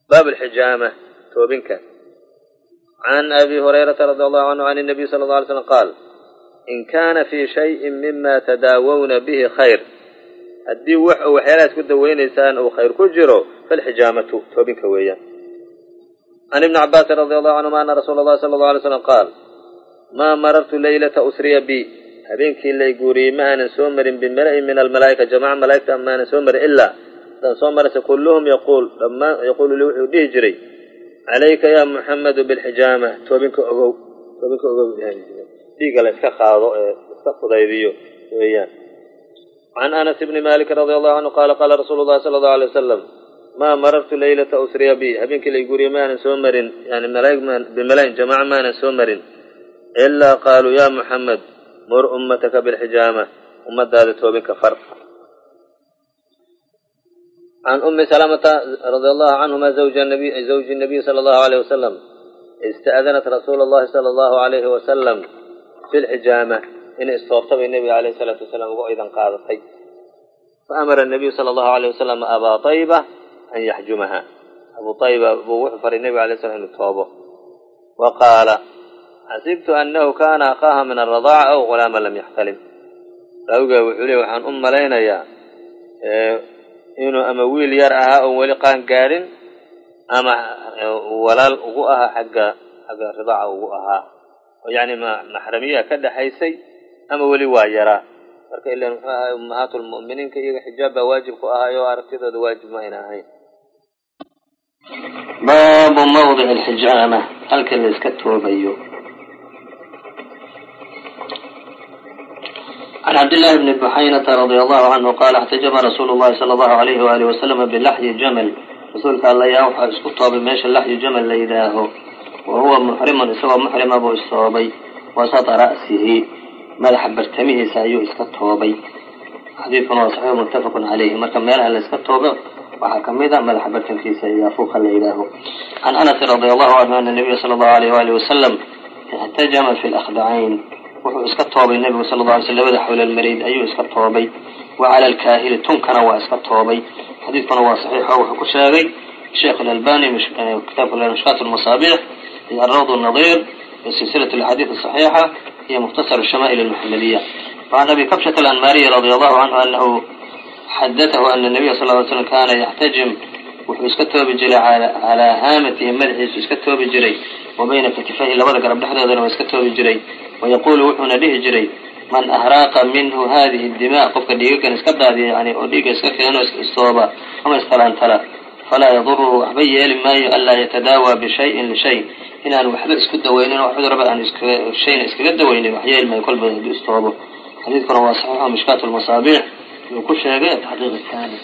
باب الحجامة توبنك. عن أبي هريرة رضي الله عنه عن النبي صلى الله عليه وسلم قال: إن كان في شيء مما تداوون به خير هدي وحيالات كد وينيسان أو خير كجرو فالحجامة توبنك ويا. عن ابن عباس رضي الله عنهما أن رسول الله صلى الله عليه وسلم قال: ما مررت ليلة أسري بي هبينك اللي يقولي ما أنا سومر بملأ من الملائكة جماعة ملائكة ما أنا سومر إلا سومر كلهم لما يقول له جري عليك يا محمد بالحجامة توبنك أغو ديق لسك خاضو استقصد أيديو ويان. عن أنس بن مالك رضي الله عنه قال: قال رسول الله صلى الله عليه وسلم: ما مررت ليلة أسري بي هبينك اللي يقولي ما أنا سومر يعني بملائكة جماعة ما أنا سومر إلا قالوا يا محمد مر أمتك بالحجامة أمت هذا توبنك فرق. عن أم سلمة رضي الله عنهما زوج النبي صلى الله عليه وسلم استأذنت رسول الله صلى الله عليه وسلم في الحجامة إن استوطب النبي عليه الصلاة والسلام وإذا قاضت فأمر النبي صلى الله عليه وسلم أبا طيبة أن يحجمها. أبو طيبة أبو وحفر النبي عليه الصلاة والسلام توبه وقال: حسبت أنه كان أخاها من الرضاعة أو غلاما لم يحتلم. لوجا وحولي وحن أم لينا يا إنه أما ويل يرأها أو ولقان قارن أما ولا وقوها حق الرضاعة وقوها يعني ما محرمية كده حيسي أما ولي واجرا marka ilaa ummahatul mu'miniinka iyaga xijaab waajib ku ah ayo aragtidooda waajib ma inahay. باب موضع الحجامة halka la iska toobayo. عن عبد الله بن بحينة رضي الله عنه قال: احتجم رسول الله صلى الله عليه وآله وسلم بلحي جمل. رسولك الله يوحى اسكتها بميش اللحي جمل ليداه وهو محرم سوى محرم أبو الصوابي وسط رأسه مدح برتمه سايو اسكتوبي. حديث صحيح متفق عليه. مركب مالها الاسكتوبي وحكم إذا مدح برتمه سايو فوق الليله. عن أنس رضي الله عنه أن النبي صلى الله عليه وآله وسلم احتجم في الأخدعين وهو اسكتوبي. النبي صلى الله عليه وسلم حول المريض أيو اسكتوبي وعلى الكاهل تنكر واسكتوبي. حديث صحيح وحكو شاغي الشيخ الألباني كتاب المشكات المصابيح الروض النظير السلسلة الحديث الصحيحة هي مختصر الشمائل المحمدية. وعن أبي كبشة الأنماري رضي الله عنه أنه حدثه أن النبي صلى الله عليه وسلم كان يحتجم ويسكته بجري على هامته ملحس يسكته بجري وبين كتفيه لبدا قرب لحظة ويسكته بجري ويقول وحنا به جري: من أهراق منه هذه الدماء قفك ديقا اسكده يعني وديقا اسكده أنه استوابا وما استلان تلا فلا يضره أحبي لما ألا يتداوى بشيء لشيء إن أنا وحدة اسكده وإن وحد ربع أن الشيء اسكده وإن وحيا لما يقول باستوابه. حديث كان صحيح مشكات المصابيح وكل شيء حقيقة الثاني.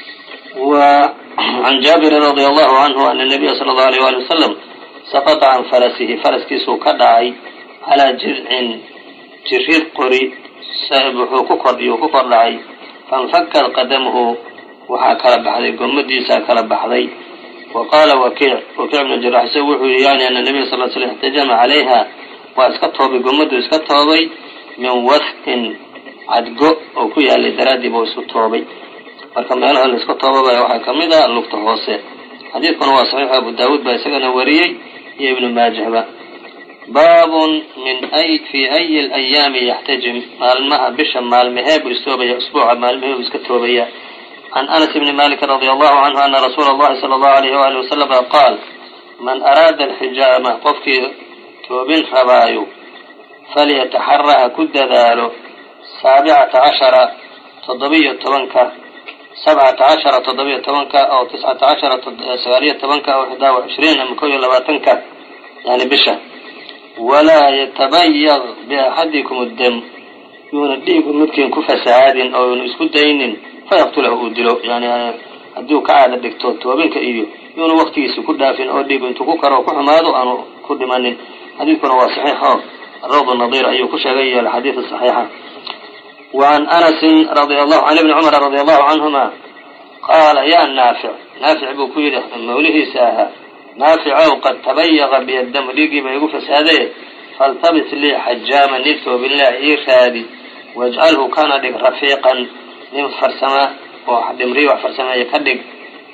وعن جابر رضي الله عنه أن النبي صلى الله عليه وسلم سقط عن فرسه فرس كيسو كدعي على جرير قري سابحه كقر لعي فانفكر قدمه وحاكل بحذي قمدي ساكل بحذي. وقال وكيع بن الجراح سوحه يعني أن النبي صلى الله عليه وسلم احتجم عليها واسكتها بقمدي اسكتها بي من وثق عدقو أو كي اللي درادي بوسكتها بي فكما يلها اللي اسكتها بي وحاكم إذا اللقطة هوسي. حديث كان صحيح أبو داود بيسكن وريي يا ابن ماجه. باب من في أي الأيام يحتجم مع بشم مع المهاب ويستوبي أسبوع مع المهاب ويسكتوبي. عن أنس بن مالك رضي الله عنه أن رسول الله صلى الله عليه وآله وسلم قال: من أراد الحجامة قفك توبين خبايو فليتحرها كد ذاله 17 تضبية تبنك 17 تضبية تبنك أو 19 سوارية تبنك أو 21 مكوية لباتنك يعني بشة. ولا يتبيض بأحدكم الدم ينديكم ممكن كفساد أو يسكت دين فيقتله أدلو يعني أديو كعادة دكتور توبينك إيديو يون وقت يسكت دافن أو ديب انتو كوكرا وكحمادو أنو كد من حديث كان صحيح الروض النظير أيو كشغي الحديث الصحيحة. وعن أنس رضي الله عن ابن عمر رضي الله عنهما قال: يا نافع بكيده موليه ساها نافع قد تبيغ بالدم ليقي بيقف فساده فالتبس لي حجاما نفسه بالله إيخادي واجعله كان لك رفيقا من فرسما وحد مريوع فرسما يكدق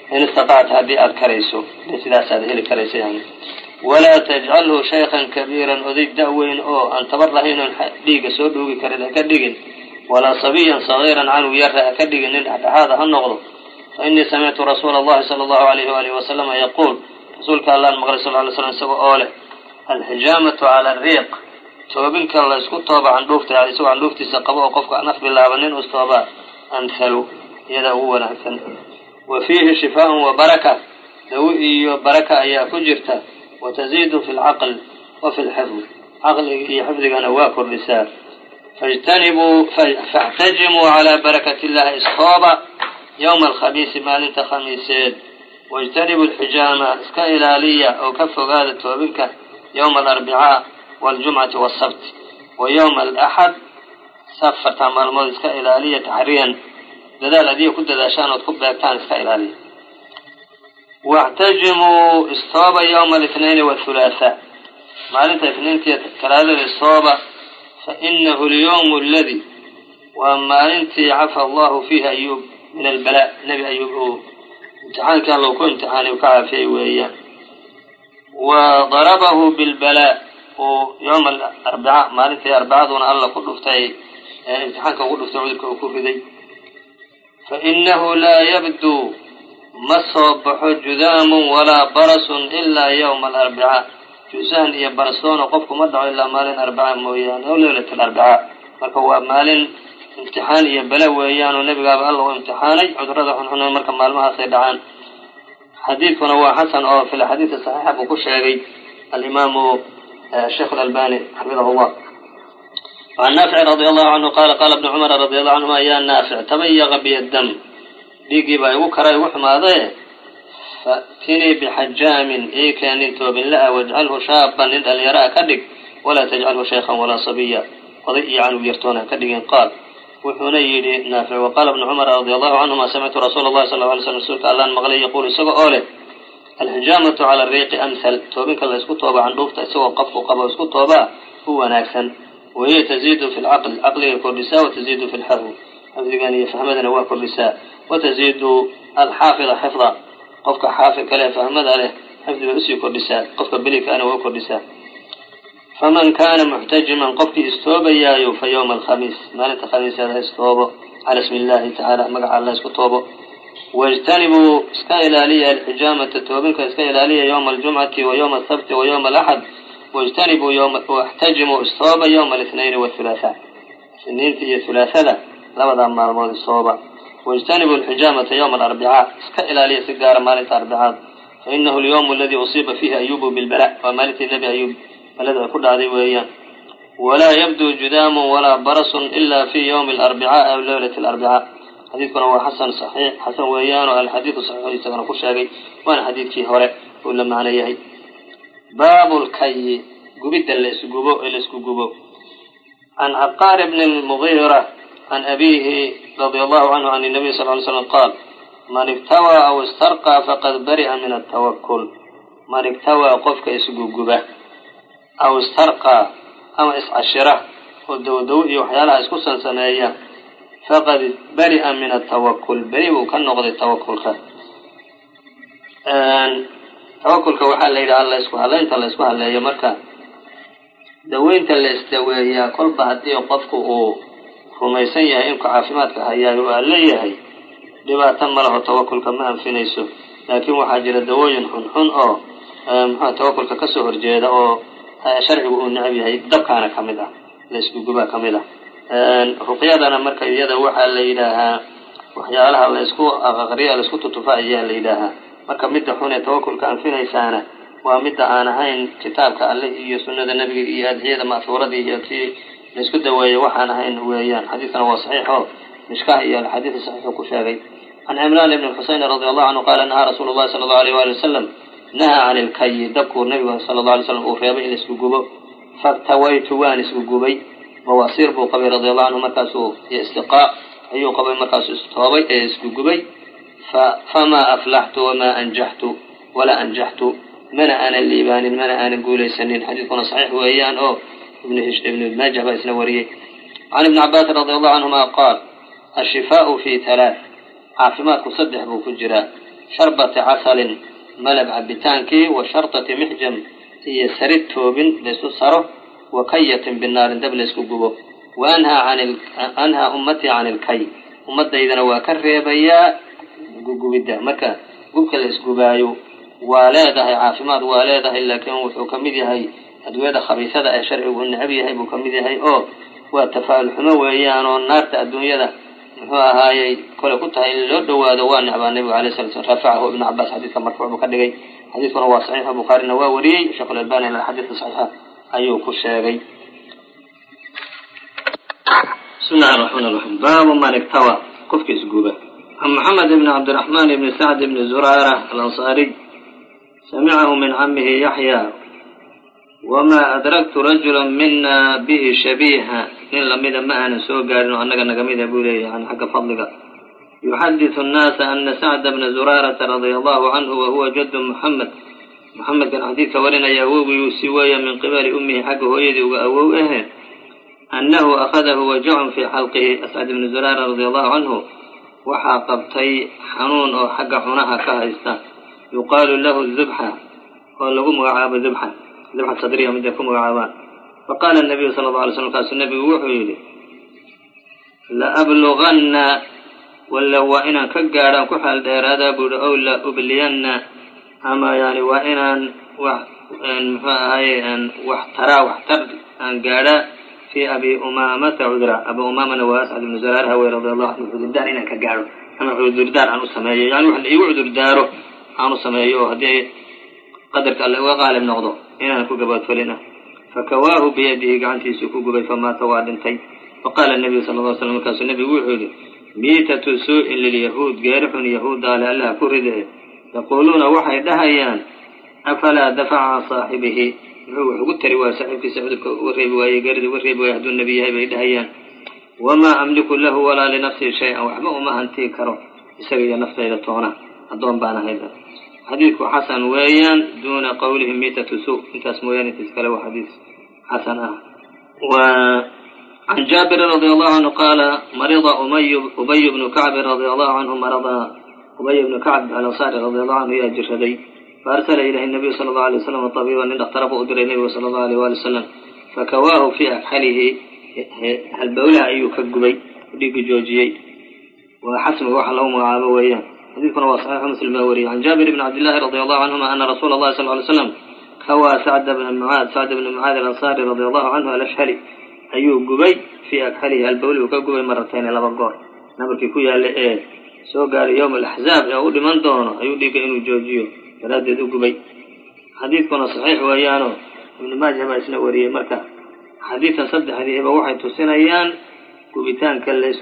in istatacta haddii aad karayso sidaas aad heli karayso yani walaa tajcalhu shaykhan kabiiran oday da-weyn oo aan tabar lahayn oon dhiiga soo dhuugi karin ha ka dhigin walaa sabiyan sagiiran canug yarra ha ka dhigin nin dhexdhexaada ha noqdo fa innii samictu rasuula allahi sala allahu alayhi waalihi wasalama yaquul rasuulka allaan maqlay sal ly slam isagoo oo leh alxijaamatu cala ariiq toobinka la isku tooba candhuufta yani isagoo candhuuftiisa qabo oo qofka naf bilaaba nin ustoobaa amhalu iyadaa ugu wanaagsan wa fiihi shifaaun wa baraka dawi iyo baraka ayaa ku jirta wataziidu fi lcaql wa fi lxifd caqliga iyo xifdigana waa kordhisaa faاxtajimuu calaa barakati illahi istooba yowma alkhamiisi maalinta khamiiseed waاjtanibuu alxijaama iska ilaaliya oo ka fogaada toobinka yowma alarbicaa waاljumcati wasabt wa yowma alaxad safarta maalmood iska ilaaliya taxriyan dadaal adiga ku dadaashaan ood ku beegtaan iska ilaaliya واxtajimuu istooba yowma الاثnayn والثulaثاء maalinta isniintiiyo talaadada istooba fainahu اlyowm اladi waa maalintii cafa allahu fiihi ayuub min albala nebi ayuub uu imtixaankii alla uu ku imtixaanay u ka caafiyey weeyaan wa darabahu bilbalaa uu yowma alarbica maalintii arbacaduna alla ku dhuftay imtixaanka ugu dhuftay cudurka uu ku riday fainahu laa yabduu ma soo baxo judaamun walaa barasun ilaa yowma alarbicaa jusaan iyo barasoona qofku ma dhaco ilaa maalin arbacaa mooyaane o leylat alarbicaa marka waa maalin imtixaan iyo bala weeyaan oo nebigaaba alla u imtixaanay cudurada xunxun marka maalmahaasay dhacaan xadiidkuna waa xasan oo fi lxadiidi saxiixa buu ku sheegay alimaamu sheikh alalbani xafidahu llah وعن نافع رضي الله عنه قال قال ابن عمر رضي الله عنهما يا نافع تبيغ بي الدم dhiiggii baa igu kara igu xumaadee fa'tinii bixajaamin ii keen nin toobin la-a wajcalhu shaaban nin dhalinyaro-a ka dhig walaa tajcalhu shaykhan walaa sabiya oday iyo canug yartoona ha ka dhigin qaal wuxuuna yidhi naafic waqaala ibnu cumar radia allahu canhuma samictu rasuula allahi sal ly slm rasuulka allaan maqlay yaquul isaga oo leh alxijaamatu cala ariiqi amhal toobinka la isku tooba candhuufta isagoo qofku qabo isku toobaa u wanaagsan wahiya taziidu fi lcaql caqliga kordhisaa wataziidu fi lxafd xafdigan iyo fahmadana waa kordhisaa wataziidu alxaafida xifda qofka xaafidka leh fahmada leh xifdi bay usii kordhisaa qofka beligkaana waa u kordhisaa faman kaana muxtajiman qofkii istoobayaayo fa yowma alkhamiis maalinta khamiiseeda istoobo cala ismi illahi tacaala magaca alla isku toobo waijtanibuu iska ilaaliya alxijaamata toobinka iska ilaaliya yowma aljumcati wa yowma asabti wa yowma alaxad waijtanibuu waxtajimuu istooba yowma alithnayn wathulaathaa isniinta iyo hulaathada labadaa maalmood istooba واجتنبوا الحجامة يوم الأربعاء iska ilaaliya si gaara maalinta arبعaad فإنه اليوم الذي أصيب فيه أيوب بالبلاء waa maalintii نبي أيوب balada ku dhacday weeyaan ولا يبدو جدام ولا برص إلا في يوم الأربعاء أو ليلة الأربعاء xadiidkuna waa xasan صحيح xasan weeyaan oo alxadiiثu صحيح isagana ku sheegay waana xadiidkii hore uu la macno yahay bab الkay gubidda la isku gubo عن عقار بن المغيرة عن أبيه رضي الله عنه عن النبي صلى الله عليه وسلم قال من اكتوى أو استرقى فقد برئ من التوكل من اكتوى قفك اسقوقبه أو استرقى أما اسعشره ودودوئي وحيالها اسكسا سنايا فقد برئ من التوكل بريء كان نقضي التوكل توكلك وحال ليلة الله اسكوها لا انت الله اسكوها لا يمركا دوينت اللي استويا كل بعدي قفكه rumaysan yahay inku caafimaadka hayaa waa leeyahay dhibaato ma laho tawakulka ma anfinayso laakiin waxaa jira dawooyin xunxun oo tawakulka kasoo horjeeda oo sharcigu uu necab yahay dabkaana ka mid ah la isku gubaa ka mid ah ruqyadana marka iyada waxaa la yidhaahaa waxyaalaha la isku aqriya la isku tutufaa ayaa la yidhaahaa marka midda xun ee tawakulka anfinaysaana waa midda aan ahayn kitaabka alle iyo sunnada nebiga iyo adciyada ma'huuradii iyo kii laisku daweeye waxaan ahayn weeyaan xadiidkana waa saxiixo mishkaha iyo alxadiid saxiixu ku sheegay can cimraan ibn xuseyn radi allahu canhu qaala nahaa rasuulu llahi sala allahu alayh waali wasalam nahaa can ilkayi dabkuu nabiga sala allahu alay slam uu reebay in laisku gubo faktawaytu waan isku gubay bawaasiir buu qabay radi allahu canhu markaasuu iyo istiqaa ayuu qabay markaasuu istoobay ee isku gubay famaa aflaxtu wamaa anjaxtu walaa anjaxtu mana aanan liibaanin mana aanan guulaysanin xadiidkuna saxiix weeyaan oo ابن ماجه بأسنا وريه عن ابن عباس رضي الله عنهما قال الشفاء في ثلاث عافمات كصدح بوكجرا sharbati casalin malab cabitaankii wa shartati mixjam iyo sarid toobin laysu saro wa kayatin binaarin dab laysku gubo wa anhaa ummatii can ilkay ummadaydana waa ka reebayaa gugubidda. marka gubka la isgubaayo waa leedahay caafimaad waa leedahay, laakiin wuxuu ka mid yahay adwiyada khabiisada ee sharcigu necab yahay buu ka mid yahay oo waa tafaa'ul xumo weeyaan oo naarta adduunyada muxuu ahaayey kole ku tahay in loo dhawaado waa necbaa nabigu alayhi salatu wasallam. rafacahu ibnu cabbaas xadiidka marfuuc buu ka dhigay, xadiidkuna waa saxiix, bukhaarina waa wariyey, sheekh al-albani xadiidka saxiixa ayuu ku sheegay. بسم الله الرحمن الرحيم. باب من اكتوى قفك اسقوبة. عن محمد بن عبد الرحمن بن سعد بن زرارة الأنصاري سمعه من عمه يحيى وما أدركت رجلا منا به شبيها إن لم يدم معنا سوء قالوا أنك نقميد أبولي عن حق فضلك يحدث الناس أن سعد بن زرارة رضي الله عنه وهو جد محمد كان حديث ولنا يووي سوايا من قبل أمه حقه يدي وأووه أنه أخذه وجع في حلقه. أسعد بن زرارة رضي الله عنه وحاقبتي حنون أو حق حناها كهيستا يقال له الذبحة قال له مغعاب ذبحة صدرية من ذلك مغعابان. فقال النبي صلى الله عليه وسلم قال النبي وحي لي لأبلغن ولا وإنا كقارا كحال دير هذا بود أو لا أبلين أما يعني وإنا واحتر أن قارا في أبي أمامة عذرا. أبو أمامة وأسعد بن زرارة رضي الله عنه عذر دار إنا كقارو أنا عذر دار عنه سمايه يعني واحد يعذر داره عنه سمايه هدي قدرك الله وقال من غضو إنا نكو قبات فلنا فكواه بيده قعنتي سكو قبي فما توادنتي. فقال النبي صلى الله عليه وسلم كاس النبي وحده ميتة سوء لليهود قارح يهود على الله كرده يقولون وحي دهيان أفلا دفع صاحبه هو قلت رواية صاحب في سعودك وريب ويقرد وريب ويهدو النبي هاي دهيان وما أملك له ولا لنفسه شيئا وحبه ما أنتي كرو يسوي نفسه إلى طونا الضوان بانا هيدا. حديث حسن ويان دون قولهم ميتة سوء انت اسمويان تذكره حديث حسن. وعن جابر رضي الله عنه قال مرض أبي بن كعب رضي الله عنه مرض أبي بن كعب الأنصاري رضي الله عنه يا جرشدي فأرسل إليه النبي صلى الله عليه وسلم طبيبا إن اقتربه أدري النبي صلى الله عليه وسلم فكواه في أكحله البولة أيوك القبي وديك جوجيي وحسن وحلهم وعابويا. حديثنا وصحيح مسلم وري. عن جابر بن عبد الله رضي الله عنهما أن رسول الله صلى الله عليه وسلم كوى سعد بن معاذ الأنصاري رضي الله عنه الأشهري أيوب قبي في أكحله البولة وكقبي مرتين إلى بقار نبرك كويا لإيه سو قال يوم الأحزاب يقول من دونه أيوب ديك إنه جوجيو فردد قبي. حديثنا صحيح ويانو ابن ماجه ما اسمه وري مركا حديثا صد حديث بوحي تسنيان قبيتان كالليس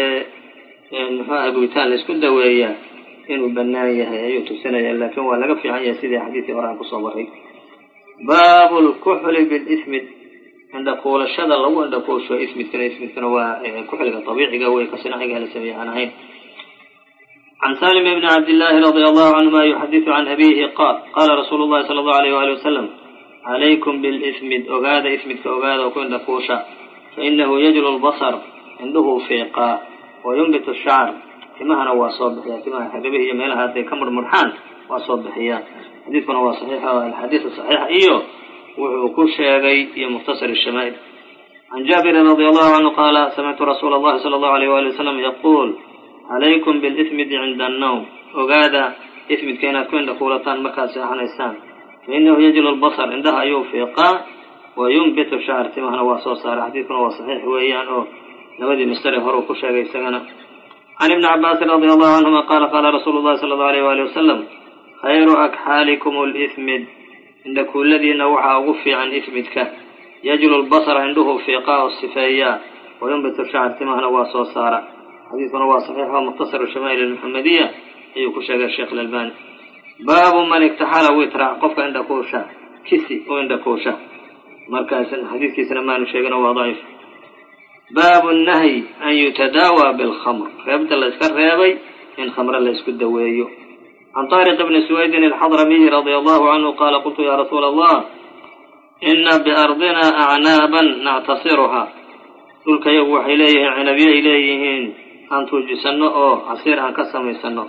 قبيتان ليس كل دويا إنه بناية أيوة تسنيان لكن ولا قف عن يسيد حديث وراء صبري. باب الكحل بالإثمد عند قول الشذا لو عند قول شو إثمد كنا وكحل طبيعي قوي كصناعي قال سميع عنهين. عن سالم بن عبد الله رضي الله عنهما يحدث عن أبيه قال رسول الله صلى الله عليه وآله وسلم عليكم بالإثمد أغاد إثمد كأغاد وكن دقوشا فإنه يجل البصر عنده فيقا وينبت الشعر كما هو صبحيا كما حبيبه يميلها هذه كمر مرحان وصبحيا. حديثنا هو صحيح الحديث الصحيح إيوه وكل شيء مختصر الشمائل. عن جابر رضي الله عنه قال سمعت رسول الله صلى الله عليه وآله وسلم يقول عليكم بالإثمد عند النوم وقاد إثمد كينات كون دقولتان مكاسي حنيسان فإنه يجل البصر عندها يوفيقا وينبت الشعر كما هو صار. حديثنا هو صحيح ويان نبدي مستري هروك شاقي سغنا. عن ابن عباس رضي الله عنهما قال رسول الله صلى الله عليه وآله وسلم خير أكحالكم الإثمد عند كل الذي نوعى غفي عن إثمدك يجل البصر عنده فيقاء الصفايا وينبت الشعر كما هو صار. حديثنا هو صحيح ومختصر الشمائل المحمدية أيوك شاقي الشيخ الألباني. باب من اكتحال ويترع قفك عند كوشا كسي وعند كوشا مركز حديث كيسنا ما نشيقنا وضعيف. باب النهي أن يتداوى بالخمر فيبت الله يسكر ريابي إن خمر الله يسكر دويه. عن طارق بن سويد الحضرمي رضي الله عنه قال قلت يا رسول الله إن بأرضنا أعنابا نعتصرها تلك يوح إليه عنبي إليهن أن تجسنه أو عصير أن كسم يسنه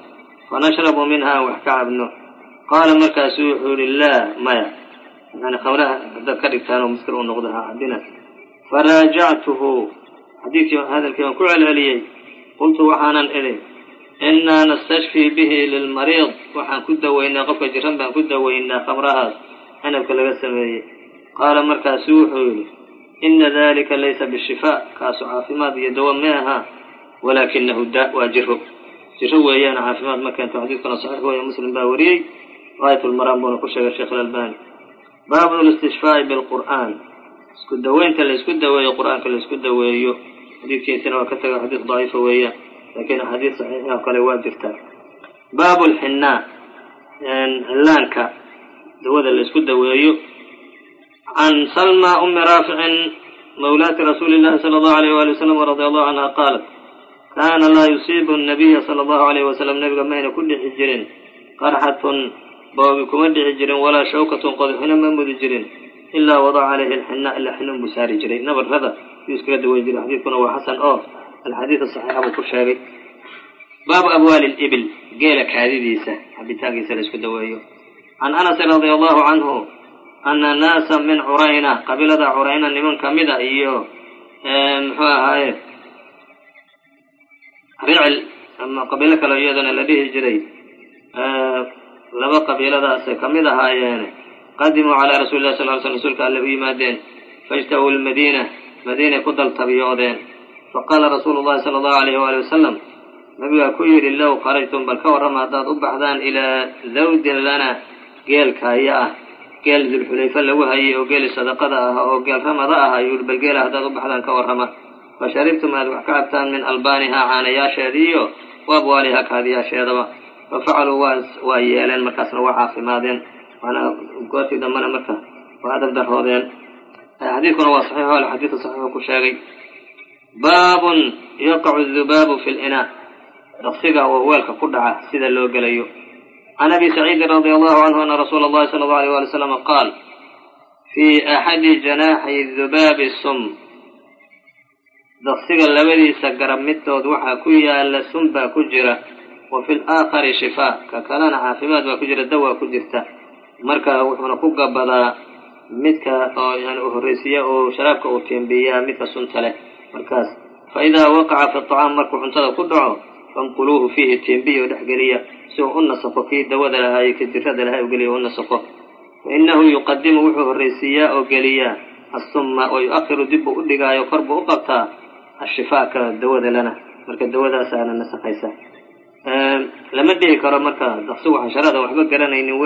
fanashrabu minha wax ka cabno qaala markaasuu wuxuu yihi laa maya yani khamraha haddaad ka dhigtaan oo muskir u noqdo ha cabina faraajactuhu xadiidkii hadalkii baan ku celceliyey qultu waxaanan idhi innaa nastashfii bihi lilmariid waxaan ku daweynaa qofka jiran baan ku daweynaa khamrahaas cinabka laga sameeyey qaala markaasuu wuxuu yidhi ina dalika laysa bishifaa kaasu caafimaad iyo dawa ma aha walaakinahu daa waa jiro weeyaan caafimaad ma keento xadiidkuna saxiix weeye muslim baa wariyey gaayatulmaraam buuna ku sheegay sheekh alalbani baabu listishfaa'i bilqur'aan isku daweynta la isku daweeyo qur'aanka la isku daweeyo xadiidkiisina waa ka taga xadiid daciifa weeyaan laakiin axaadiid saxiixa oo kale waa jirtaa baabu lxinnaa cillaanka dawada la isku daweeyo can salma umi raaficin mawlaati rasuuli llahi sala allahu alayh waali wasalam radia allahu canha qaalat kaana laa yusiibu nabiya sala allahu alayh wasalam nabiga mayna ku dhici jirin qarxatun boobi kuma dhici jirin walaa shawkatun qodxina ma mudi jirin ilaa wadaca calayhi alxinaa ilaa xinun buu saari jiray nabarrada yuu iskaga daweyn jiray xadiidkuna waa xasan oo alxadiid saxiixa buu ku sheegay baabu abwaali libil geela kaadidiisa cabitaankiisa la isku daweeyo can anasin radia allahu canhu ana naasa min curayna qabiilada curayna niman kamida iyo muxuu ahaaye ricl ama qabiilo kale iyadana la dhihi jiray laba qabiiladaasay kamid ahaayeene qadimuu calaa rasuuli llahi sal ly slm rasuulka alle u yimaadeen faijtahuu lmadiina madiinay ku daltabiyoodeen faqaala rasuulu llahi sala allahu alayh waali wasalam nabigaa ku yidhi low kharajtum bal ka warrama haddaad u baxdaan ilaa zawdin lana geelka haya ah geel dulxulayfa lagu hayay oo geeli sadaqada ah oo geel ramada ah ayuu bal geela haddaad u baxdaan ka warrama fa sharibtum aad wax ka cabtaan min albaanihaa caanayaasheeda iyo wa abwaalihaa kaadiyaasheedaba fa facaluu waa yeeleen markaasna waa caafimaadeen waana goortii dambana marka waa adab darroodeen xadiidkuna waa saxiix o xadiidka saxiixu ku sheegay baabun yaqacu dubaabu fi linaa daqsiga oo weelka ku dhaca sida loo gelayo can abi saciidin radia allahu canhu ana rasuula allahi sala allahu alayh wali wasalam qaal fii axadi janaaxi dubaabi sum daqsiga labadiisa garab middood waxaa ku yaala sum baa ku jira wa fi laakhari shifaa ka kalena caafimaad baa ku jira dawaa ku jirta marka wuxuuna ku gabadaa midka oo yani u horraysiiya oo sharaabka uu tiimbiyaa midka sunta leh markaas fa idaa waqaca fi aطacaam markuu cuntada ku dhaco fanquluuhu fiihi tiimbiya oo dhexgeliya si uu u nasaqo kii dawada lahaayo ka jirada lahaa u geliya u nasaqo fa inahu yuqadimu wuxuu horraysiiyaa oo geliyaa assumma wa yu-akhiru dib buu u dhigaayo kor buu u qabtaa ashifaaka dawada lana marka dawadaasaana nasaqaysa lama dhihi karo marka daqsigu xasharada waxba garanaynin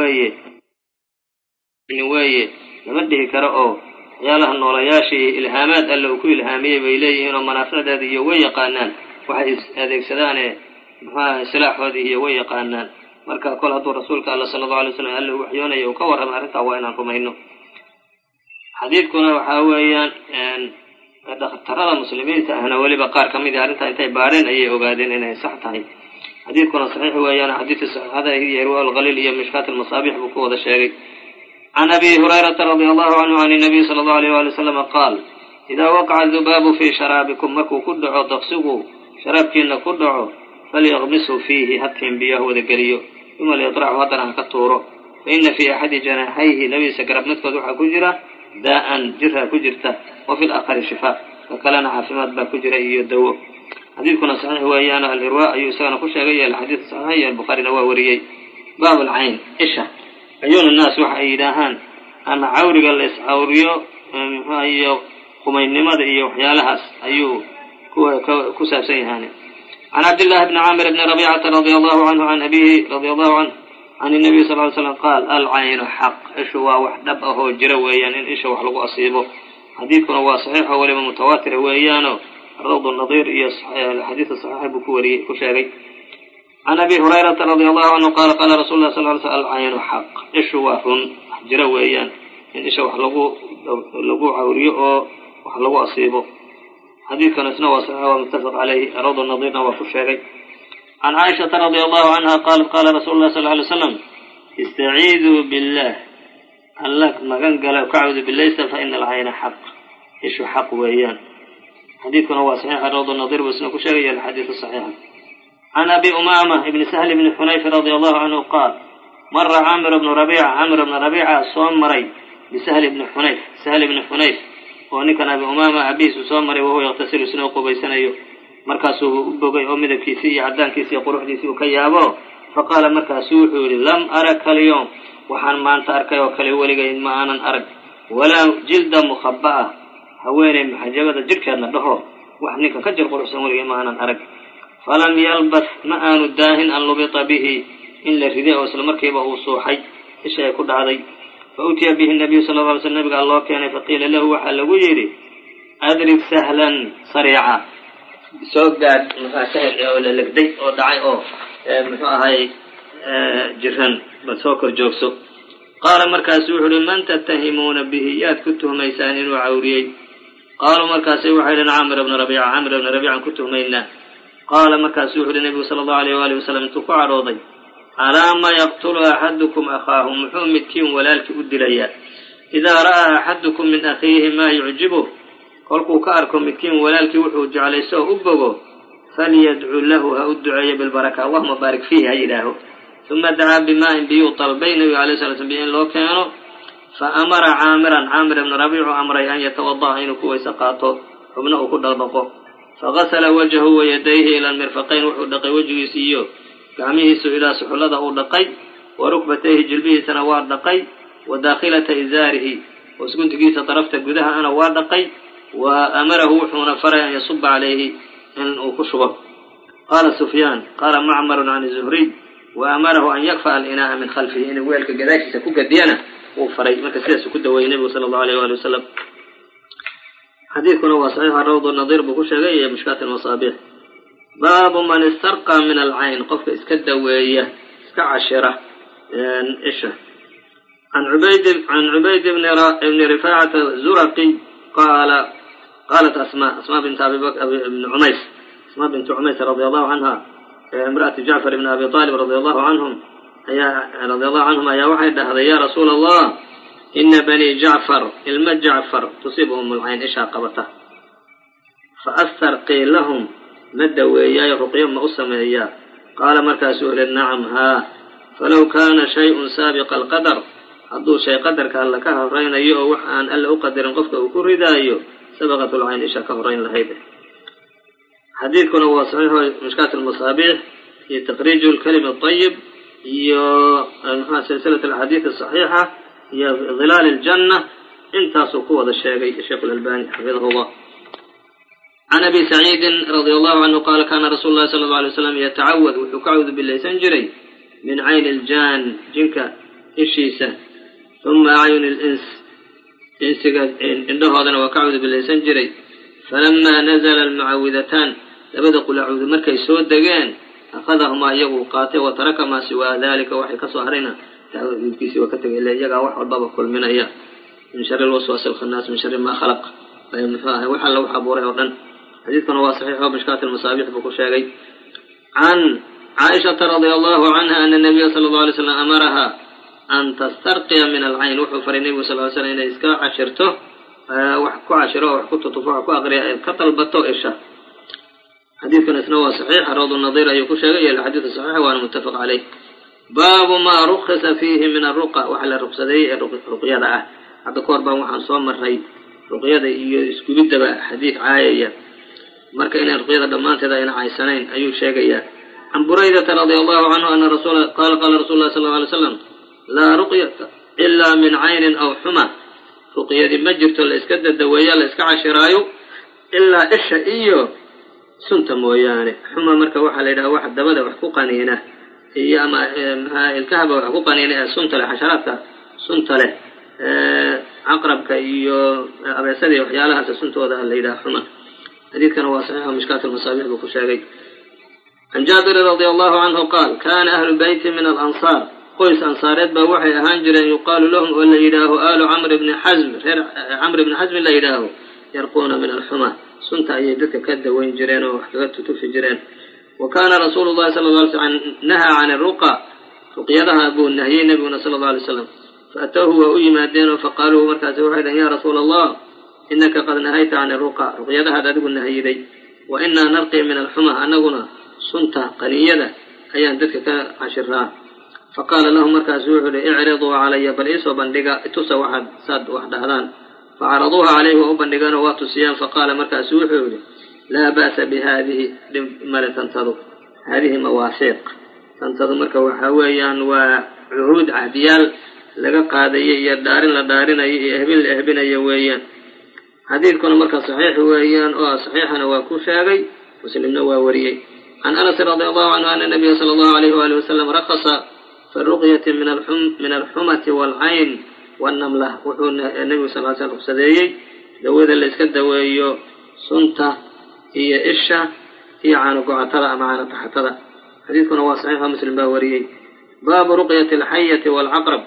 weeye lama dhihi karo oo waxyaalaha noolayaashii ilhaamaad alle uu ku ilhaamiyey bay leeyihiin oo manaaficdeeda iyo way yaqaanaan waxay adeegsadaane muxuaha silaaxoodii iyo way yaqaanaan marka kol hadduu rasuulka alla sala allau alay slam alle uu waxyoonaya uu ka warramay arrintaa waa inaan rumayno xadiidkuna waxaa weeyaan dhakhtarada muslimiinta ahna weliba qaar ka mid a arrintaa intay baadheen ayay ogaadeen inay sax tahay xadiidkuna saxiix weeyaan xadiidka saxiixada iyo irwaa alqaliil iyo mishkaat almasaabix buu ku wada sheegay can abi hurayrata radia allahu canhu can inabiy sala allahu alayh waali wasalama qaal idaa waqaca adubaabu fii sharaabikum markuu ku dhaco daqsigu sharaabkiina ku dhaco falyaqmisuu fiihi ha tiimbiyaha wada geliyo uma liyatraxu haddana ha ka tuuro fa ina fii axadi janaaxayhi labadiisa garab midkood waxaa ku jira daa'an jirhaa ku jirta wa fi laakhari shifaa ka kalena caafimaad baa ku jira iyo dawo xadiidkuna saxiix weeyaan alirwaa ayuu isagana ku sheegay iyo alxadiid saxiix iyo albukhaarina waa wariyey baabu alcayn isha cuyuun naas waxa ay yidhaahaan ama cawriga la iscawriyo iyo qumaynimada iyo waxyaalahaas ayuu ku saabsan yahaani can cabdillahi bni caamir bni rabicata radia allahu canhu can abihi radia allahu canhu can inabiy sal ly slam qaal alcaynu xaq ishu waa wax dhab ahoo jira weeyaan in isha wax lagu asiibo xadiidkuna waa saxiixo weliba mutawaatira weeyaano rawd nadiir iyo xadiidka saxiixa buu ku sheegay can abi hurayrata radia allahu canhu qaala qaala rasul lah sal ly sl alcaynu xaq ishu waa run wax jira weeyaan in isha wax lagu cawriyo oo wax lagu asiibo xadiidkana isna waa saxiix waa muttafaq calayhi rawd nadiirna waa ku sheegay can caaishata radia allahu canha qaalat qaala rasuulu lah sal ly slam istaciiduu billah alla magan gala kacawdu bilaysa fa ina alcayna xaq ishu xaq weeyaan xadiidkuna waa saxiixa rawd nadiir buu isna ku sheegaya alxadiidu saxiixa عن أبي أمامة بن سهل بن حنيف رضي الله عنه قال مر عامر بن ربيعة صومري بسهل بن حنيف ونكن أبي أمامة أبيس صومري وهو يغتسل سنوق بيسنيه مركاسه بقي أمد كيسي عدان كيسي قروح كيسي وكيابه فقال مركاسه لم أرك اليوم وحن ما أنت أركي وكلي ولي ما أنا أرك ولا جلد مخبأة هوين محجبة جركة ندهو وحنك كجر قروح سنولي ما أنا أرك فلم يلبث مآن الداهن أن لبط به إلا رداء وسلم ركبه صوحي إيش يكون علي فأتي به النبي صلى الله عليه وسلم قال الله كان فقيل له وحل وجري أدرك سهلا سريعا سوق قاعد سهل ولا لقدي أو دعي أو هاي جرهن بسوكر جوكسو قال مركز وحل من تتهمون به يات كنتم ميسان وعوري قالوا مركز وحل عامر بن ربيعة كنتم مينا قال مركز وحل النبي صلى الله عليه وآله وسلم تقع روضي على ما يقتل أحدكم أخاه محمد كيم ولالك أدليا إذا رأى أحدكم من أخيه ما يعجبه قلقوا كاركم مكين ولالك وحوج عليه سوء أبقه فليدعو له هؤدعي بالبركة اللهم بارك فيها إله ثم دعا بماء بيوطل بينه عليه الصلاة والسلام لو كانوا فأمر عامر بن ربيع أمري أن يتوضأ إنه كوي سقاطه وابنه كل ضبقه فغسل وجهه ويديه إلى المرفقين وحدق وجهه سيوه كعميه إلى سحلده دقي وركبتيه جلبيه سنوار دقي وداخلة إزاره وسكنت قيسة طرفت قدها أنا واردقي وأمره حون فرع أن يصب عليه أن أكشبه قال سفيان قال معمر عن الزهري وأمره أن يكفأ الإناء من خلفه إن ويلك قداك سكوك الديانة وفري ما كسيس كد وينبي صلى الله عليه وآله وسلم حديثنا هو صحيح الروض النظير بكل شيء مشكاة المصابيح باب من استرقى من العين قف اسكدوية كعشرة إيشه عن عبيد بن رفاعة الزرقي قالت أسماء بنت أبي بكر بن عميس أسماء بنت عميس رضي الله عنها امرأة جعفر بن أبي طالب رضي الله عنهم يا وحيد هذا يا رسول الله إن بني جعفر جعفر تصيبهم العين إيش عقبته فأسترقي لهم مدوياي رقيم أسميا قال مركز أهل نعم ها فلو كان شيء سابق القدر حدو شيء قدر كان لك هرين يو وحان ألا أقدر قفك وكر دايو سبقت العين إشا كهرين لهيبه حديثكم هو صحيح مشكاة المصابيح هي تخريج الكلمة الطيب هي سلسلة الحديث الصحيحة هي ظلال الجنة انت سقوة الشيخ الألباني حفظه الله عن أبي سعيد رضي الله عنه قال كان رسول الله صلى الله عليه وسلم يتعوذ ويكعوذ بالله سنجري من عين الجان جنك إشيسة ثم أعين الإنس عنده هذا وكعوذ بالله سنجري فلما نزل المعوذتان لبدأ قل أعوذ مركي سود دقين أخذهما يغو قاته وترك ما سوى ذلك وحي كصهرنا يبكيسي وكتب إليه يقع وحو الباب كل من إياه من شر الوسواس الخناس من شر ما خلق وحل لو حبوره وردن حديثنا هو صحيح ومشكاة المصابيح بكل شيء عن عائشة رضي الله عنها أن النبي صلى الله عليه وسلم أمرها أن تسترقي من العين وحفر النبي صلى الله عليه وسلم إن إسكاء عشرته وحكو عشره وحكو تطفع وحكو أغرياء كطلبته إيشا حديثنا اسمه صحيح روض النظير أيكو شيء الحديث الصحيح وأنا متفق عليه باب ما رخص فيه من الرقى وحل الرقصة دي الرقية دعاه عبد كوربا وحن صوم الرئي رقية دي اسكبت بقى حديث عاية مركا إن الرقية دمان تدا إن عايسانين أيو شيء عن بريدة رضي الله عنه أن الرسول قال رسول الله صلى الله عليه وسلم لا رقية إلا من عين أو حمى رقية دي مجرت الإسكد الدوية الإسكع شرايو إلا إيو سنت موياني حمى مركا وحل إلى واحد دبدا وحقوقاني هنا هي أما الكهبة وحقوقاني هنا سنت لحشراتها سنت له عقرب كأيو أبي سدي وحيالها سنت وذا اللي إلى حمى حديث كان هو صحيح ومشكاة المصابيح بكشاقي عن جابر رضي الله عنه قال كان أهل البيت من الأنصار قيس أنصارات بوحي أهانجر يقال لهم ولا إله آل عمرو بن حزم لا إله يرقون من الحمى سنت أيدتك كد وين جرين وحقت تفي جرين وكان رسول الله صلى الله عليه وسلم نهى عن الرقى رقيتها أبو النهي نبينا صلى الله عليه وسلم فأتوه وأيما الدين فقالوا مركز واحدا يا رسول الله إنك قد نهيت عن الرقى رقيتها هذا النهي لي وإنا نرقي من الحمى أننا sunta qaniyada ayaan dadka ka cashiraa faqaala lahu markaasu wuxuu yihi icriduu calaya bal iisoo bandhiga itusa waxaad saad wax dhahdaan facaraduuha calayhi waa u bandhigeen oo waa tusiyeen faqaala markaasu wuxuu yihi laa ba'sa bihadihi dhib male tantadu hadihi mawaafiiq tantadu marka waxaa weeyaan waa cuhuud cahdiyaal laga qaadayo iyo dhaarin la dhaarinayo iyo ehbin la ehbinayo weeyaan xadiidkuna marka saxiix weeyaan oo saxiixana waa ku sheegay muslimna waa wariyey can anas radiallahu canhu ana nabiya sala allahu alayhi waali wasalam rakasa fi ruqyati min alxumati waalcayn wannamlah wuxuu nebigu sal l slam ruqsadeeyey dawada la iska daweeyo sunta iyo isha iyo caano gocatada ama caano taxatada xadiidkuna waa saxiixa muslim baa wariyey baabu ruqyati alxayati waalcaqrab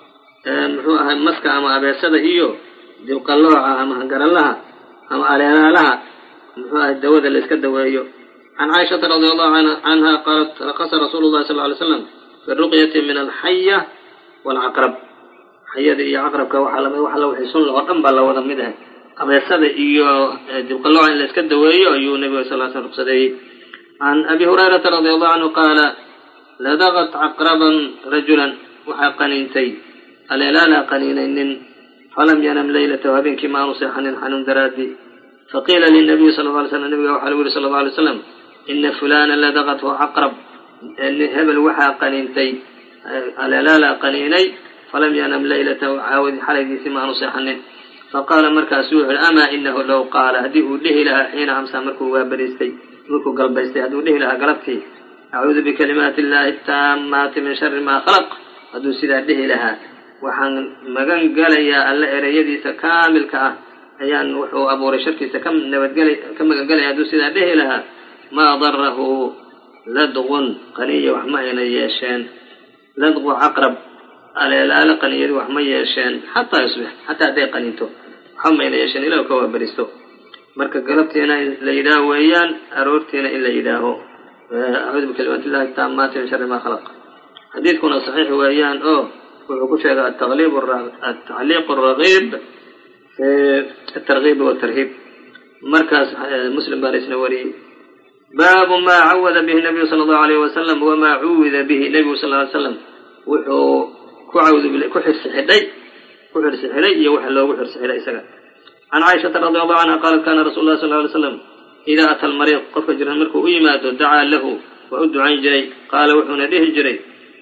muxuu ahay maska ama abeesada iyo dilqallooca ama hangaralaha ama aleelaalaha muxuu ahay dawada la iska daweeyo can caaishata radiallahu canha qaalat raqasa rasuulu llahi sal ly slam fi ruqyati min alxaya waalcaqrab xayada iyo caqrabka wax la wixii sunla oo dhan baa la wada mid ah abeesada iyo dilqallooca in la iska daweeyo ayuu nebiga sal slam ruqsadeeyey can abi hurayrata radiallahu canhu qaala ladaqat caqraban rajulan waxaa qaniintay aleelaalaa qaniinaynin falam yanam laylatahu habeenkii ma aanu seexanin xanuun daraadii faqiila linabiyi sala lla alay slam nabiga waxaa lagu yihi sala alla alay slam ina fulana ladaqathu caqrab hebel waxaa qaniintay aleelaalaa qaniinay falam yanam laylatahu caawadi xalaydiisii ma aanu seexanin faqaala markaasu wuxu uhi amaa inahu low qaala haddii uu dhihi lahaa xiina amsa markuu waabariistay markuu galbaystay hadduu dhihi lahaa galabtii acuudu bikalimaati illaahi taammaati min shari maa khalaq hadduu sidaa dhihi lahaa waxaan magan gelayaa alle ereyadiisa kaamilka ah ayaan wuxuu abuuray sharkiisa ka magan gelaya hadduu sidaa dhihi lahaa maa darahu ladqun qaniya wax ma ayna yeesheen ladqu caqrab aleelaalo qaniyadu wax ma yeesheen xataa yusbix xataa hadday qaniinto waxa mayna yeesheen ilaa ka waabaristo marka galabtiina in la yidhaaho weeyaan aroortiina in la yidhaaho acuudu bikalimaati illahi taammaati min shari maa khalaq xadiidkuna saxiix weeyaan oo wuxuu ku sheegay atacliiq aragiib fi atargiib watarhiib markaas muslim baa laysna wariyey baabu maa cawada bihi nabiyu sala allahu alayhi wasalam wamaa cuwida bihi nebigu sal ly slam wuxuu ku xirsi xidhay iyo waxa loogu xirsi xidhay isaga can caaishata radiallahu canha qaalat kana rasul lah sal ly slam idaa ata almariid qofka jiran markuu u yimaado dacaa lahu waa u ducayn jiray qaala wuxuuna dhihi jiray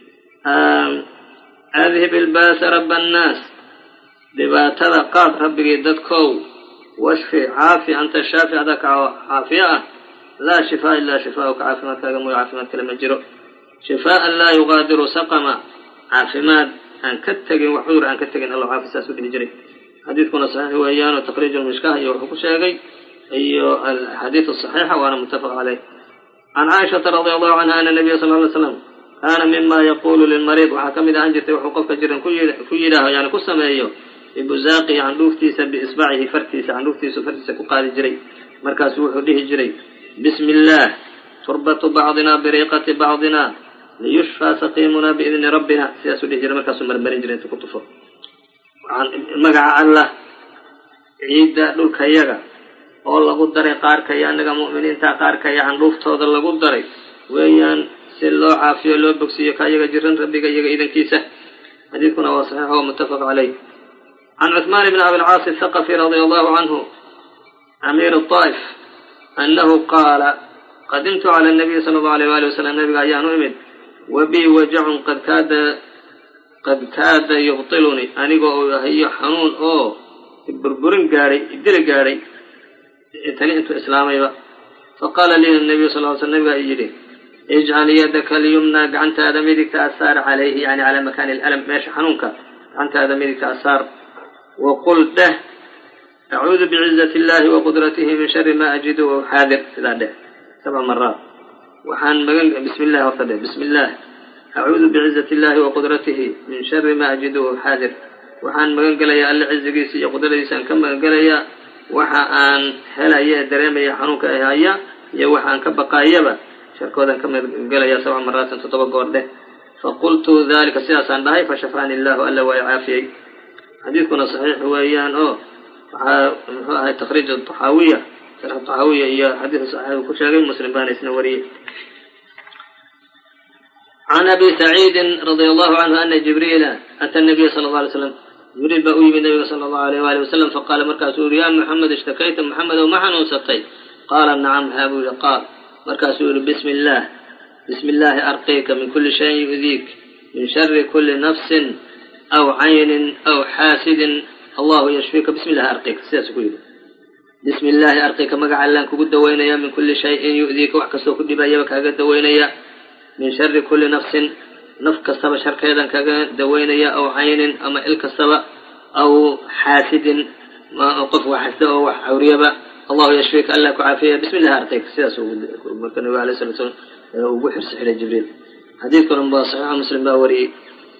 adhib ilbaasa raba annaas dhibaatada qaad rabbigii dadkow washfi caafi anta shaafi adaka caafiya ah laa shifaa ilaa shifaauka caafimaadkaaga mooyo caafimaad kale ma jiro shifaaan laa yuqaadiru saqama caafimaad aan ka tegin wax cudur aan ka tegin alla caafi saas u dhihi jiray xadiidkuna saxiix weeyaanoo taqriij lmishkaah iyo wuxuu ku sheegay iyo alxadiid asaxiixa waana muttafaq caleyh can caaishata radiallahu canha ana nabiya sal ly slam kaana mima yaquulu lilmariid waxaa ka mid ahaan jirtay wuxuu qofka jiran ku yidhaaho yani ku sameeyo bibuzaaqihi candhuuftiisa biisbacihi fartiisa ku qaadi jiray markaasu wuxuu dhihi jiray bismi illaah turbatu bacdina biriiqati bacdina liyushfaa saqiimuna biidni rabbina sidaasuu dhihi jiray markaasuu marmarin jiray intu ku tufo magaca allah ciidda dhulkayaga oo lagu daray qaarkaya annaga mu'miniinta qaarkaya candhuuftooda lagu daray weeyaan si loo caafiyo loo bogsiiyo kaayaga jiran rabbiga iyaga idankiisa xadiidkuna waa saxiix oo muttafaq caleyh can cuثmaan bni abi lcaas athaqafi radia allahu canhu amiir طaa'if annahu qaala qadimtu cala nabiyi sala allahu alayh waali wasalam nabiga ayaan u imid wabii wajacun qad kaada yubtilunii anigoo uu hayo xanuun oo burburin gaadhay idili gaadhay tani intuu islaamayba faqaala lii nabiyu sal l sl nabiga yidhi ijcal yadaka lyumna gacantaada midigta asaar calayhi yani calaa makaani alam meesha xanuunka gacantaada midigta asaar waqul dheh acuudu bicizati illahi waqudratihi min shari ma ajidu wa xaadir sidaa dheh 7 maraat waxaan magan bismi illah horta dheh bismi illah acuudu bicizati illahi waqudratihi min shari ma ajidu wa xaadir waxaan magan gelayaa alle cizigiisa iyo qudradiisaan ka magan gelayaa waxa aan helaya ee dareemaya xanuunka ee haya iyo waxaan ka baqaayaba sharkoodan ka magan gelayaa 7 maraatan 7 goor dheh faqultu dalika sidaasaan dhahay fashafaani illahu alla waa caafiyey xadiidkuna saxiix weeyaan oo muxuu ahay takhriij taxaawiya iyo xadiid saxiix ku sheegay muslim baana isna wariyey عن أبي سعيد رضي الله عنه أن جبريل أتى النبي صلى الله عليه وسلم جبريل بأوي من النبي صلى الله عليه وآله وسلم فقال مركاسور يا محمد اشتكيت محمد وما حنوستي قال نعم هابو قال مركاسور بسم الله أرقيك من كل شيء يؤذيك من شر كل نفس أو عين أو حاسد الله يشفيك بسم الله أرقيك بسم الله أرقيك مقعد لانك قد وينيا من كل شيء يؤذيك وحكسو كل بايبك قد وينيا من شر كل نفس نفك السبا شر كيدا قد وينيا أو عين أما إلك السبا أو حاسد ما أوقف وحسد أو عوريبا الله يشفيك ألا كعافية بسم الله أرقيك سياسو مركا النبي عليه الصلاة والسلام وبحر سحر جبريل حديث كرم صحيح مسلم باوري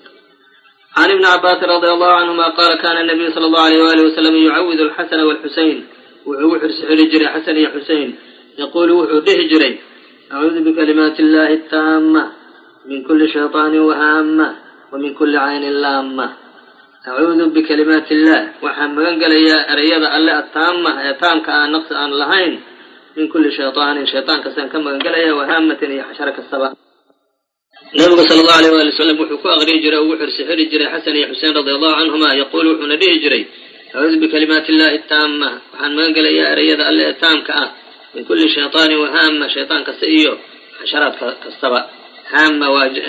عن ابن عباس رضي الله عنهما قال كان النبي صلى الله عليه وآله وسلم يعوذ الحسن والحسين وحر سحر جري حسن يا حسين يقول وحده جري أعوذ بكلمات الله التامة من كل شيطان وهامة ومن كل عين لامة أعوذ بكلمات الله وحمد قال يا رياض الله التامة يا تام كأن نقص عن لهين من كل شيطان كسان كما قال يا وهامة يا حشرك الصباح النبي صلى الله عليه وسلم وحكو أغري جري وحر سحر جري حسن يا حسين رضي الله عنهما يقول وحنده جري أعوذ بكلمات الله التامة وحمد قال يا رياض الله التام كأن من كل شيطان وهامة شيطان كسئيو حشرات كالصبا هامة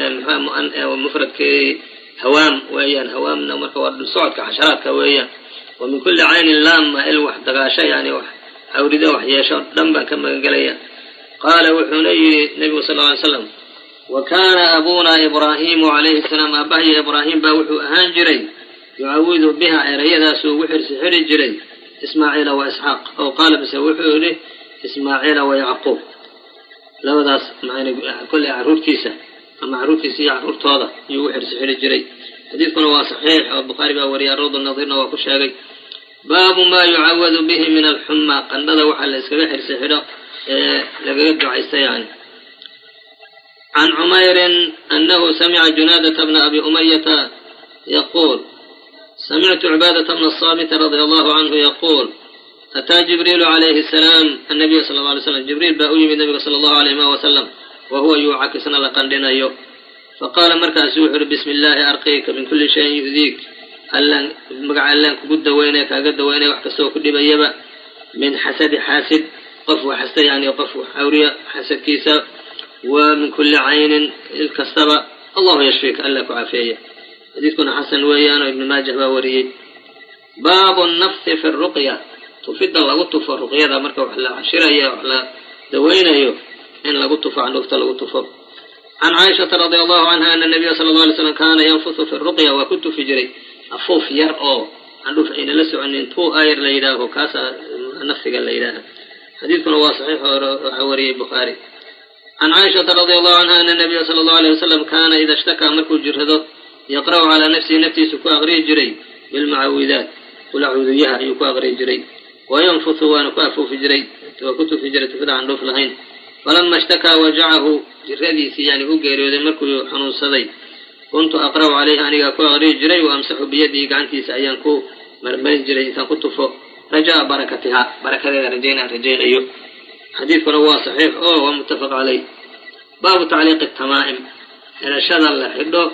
ومفرد هوام ويان هوامنا مركوارد الصعد كحشرات كويان ومن كل عين لامة الوح دغاشة يعني وح أورده وحياشا دنبا كما قال قال وحني النبي صلى الله عليه وسلم وكان أبونا إبراهيم عليه السلام أباه إبراهيم باوحو أهانجري يعوذ بها عريضا سوحر سحر جري إسماعيل وإسحاق أو قال بسوحه له إسماعيل ويعقوب لو ذا معنا كل عرور كيسة أما عرور كيسة عرور طاضة يوحر سحر الجري حديثنا هو صحيح البخاري باوري الروض النظيرنا وكشاقي باب ما يعوذ به من الحمى قندد وحل إسكبحر سحر لقد عيسى يعني عن عمير أنه سمع جنادة بن أبي أمية يقول سمعت عبادة بن الصامت رضي الله عنه يقول أتى جبريل عليه السلام النبي صلى الله عليه وسلم جبريل بأوي من النبي صلى الله عليه وسلم وهو يعكسنا لقندنا يو فقال مركز سوحر بسم الله أرقيك من كل شيء يؤذيك ألان مقعلان قد وينك قد وينك وحكسته كل بيبا من حسد حاسد قفو حسد يعني قفو حورية حسد كيسا ومن كل عين الكسبة الله يشفيك ألك عافية حديثكنا حسن ويان وابن ماجه باوري باب النفس في الرقية تفيد الله قلت في الرقية ذا مركب على عشرة وعلى دوينة إن لقلت عن نفط لقلت عن عائشة رضي الله عنها أن النبي صلى الله عليه وسلم كان ينفث في الرقية وكنت في جري أفوف يرأو عن نفط إن لسوا عن انتو آير ليلاه وكاسا نفسك الليلاه حديثكنا هو صحيح وحوري البخاري عن عائشة رضي الله عنها أن النبي صلى الله عليه وسلم كان إذا اشتكى مركو جرهده يقرأ على نفسي سكو أغري جري بالمعوذات قل أعوذ بها يكو أغري جري وينفث ونكافو في جري وكنت في جري تفدع عن روف لهين فلما اشتكى وجعه جرديسي يعني أقيري وذي مركو حنون صدي كنت أقرأ عليه أن يكو أغري جري وأمسح بيدي قعنتي سأيانكو مرمين جري إذا كنت فوق رجاء بركتها بركة رجينا أيوه حديث هو صحيح ومتفق عليه باب تعليق التمائم إلى شذا لحده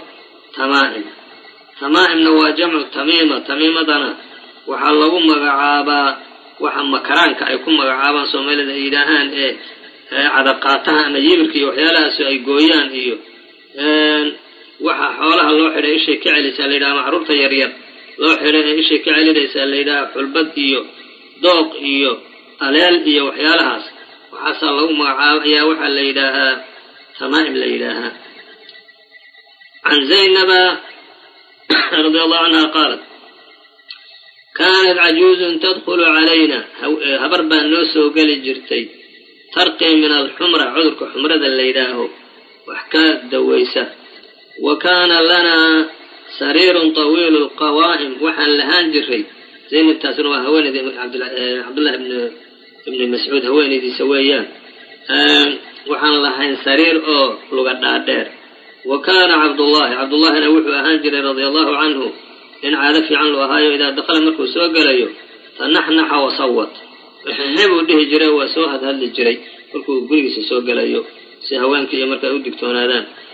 تمائم نوا جمع تميمة دنا وحلقوا مقعابا وحم مكرانك أيكم مقعابا سوميل الإلهان عدقاتها أن يبركي وحيالها سأي قويان إيو وحا حولها الله حدا إشي كعلي ساليدا معروف يرير الله حدا إشي كعلي ساليدا حلبد إيو دوق إيو أليل إيو وحيالها وحصل له مقعاب يا وحا ليداها تمائم ليداها عن زينب رضي الله عنها قالت كانت عجوز تدخل علينا هبربا نوسو قال جرتي ترقي من الحمرة عذرك حمرة الليداه وحكاة دويسة وكان لنا سرير طويل القوائم وحن لهان جري زي ما التاسر وهواني عبد الله ابن مسعود هواني دي سويان وحن لهان سرير لغة دار وكان عبد الله نوح أهانجر رضي الله عنه إن عادف عنه وهايو إذا دخل مركو سوق ليه فنحنح وصوت وحنبو ده جري وسوهد هل الجري مركو قلقس سوق ليه سهوانك يا مركو أودك تونادان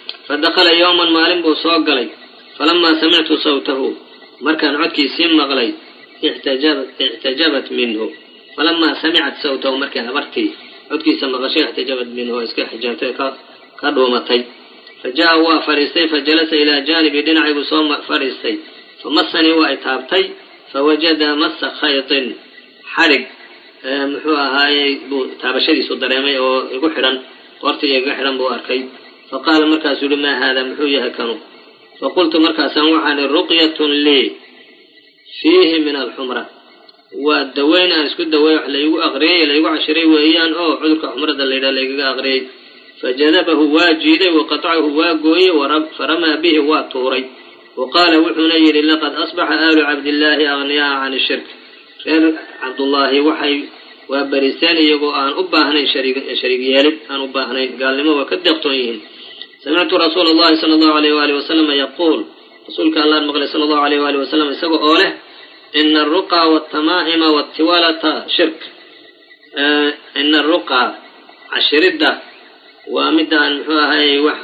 fadakala yawman maalin buu soo galay falamaa samictu sawtahu markaan codkiisii maqlay ixtajabat minhu falamaa samicat sawtahu markay habartii codkiisa maqashay ixtajabat minhu iska xijaabtay ka dhuumatay faja'a waa fariistay fajalasa ilaa jaanibi dhinacay buu soo fariistay famasanii waa itaabtay fawajada masa khaytin xarig muxuu ahaayey buu taabashadiisu dareemay oo igu xidhan qoortii iga xidhan buu arkay faqaala markaasuu yihi maa haada muxuu yahay kanu faqultu markaasaan waxaan ihi ruqyatun lii fiihi min alxumra waa daweyn aan isku daweey wax laygu aqriyey laygu cashiray weeyaan oo cudurka xumrada la yidhaha laygaga aqriyey fajadabahu waa jiiday waqatacahu waa gooyey faramaa bihi waa tuuray waqaala wuxuuna yidhi laqad asbaxa aalu cabdillaahi agniya'a can ishirk reer cabdullaahi waxay waa bariisteen iyagoo aan u baahnayn shariig yeelid aan u baahnayn gaalnimo waa ka deeqtoon yihiin samictu rasuula allahi sala allahu alayh waalihi wasalam yaquul rasuulka allaan maqlay sala allahu alayh waalihi wasalam isaga oo leh ina aruqa waltamaa'ima waltiwaalata shirk ina aruqa cashiridda waa midda aan muxuu ahay wax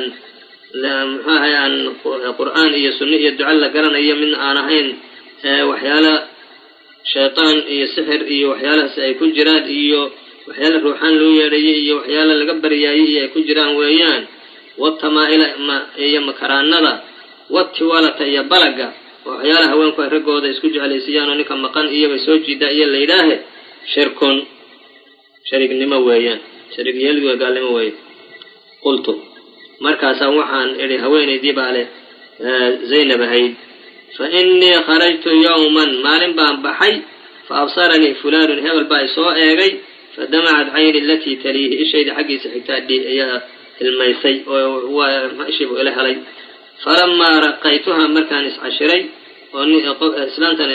muxuu ahay aan qur'aan iyo sunne iyo duca la garanayo midna aan ahayn waxyaala shaytaan iyo sixir iyo waxyaalahaas ay ku jiraan iyo waxyaala ruuxaan loo yeedhayay iyo waxyaala laga baryaayay iyo ay ku jiraan weeyaan watamaa'ila iyo makaraanada watiwaalata iyo balaga waxyaala haweenku ay raggooda isku jeclaysiiyaan oo ninka maqan iyobay soo jiidaa iyo la yidhaahe shirkun shariignimo weeyaan shariig yeelid waa gaalnimo weeye qultu markaasaa waxaan idhi haweenaydii baa leh zaynab ahayd fa innii kharajtu yawman maalin baan baxay fa absaranii fulaanun hebel baa isoo eegay fadamacat cayni alatii taliihi ishayda xaggiisa xigtaa ayaa ilmaysay oo ishiibuu ila helay falamaa raqaytuhaa markaan iscashiray oo islaantan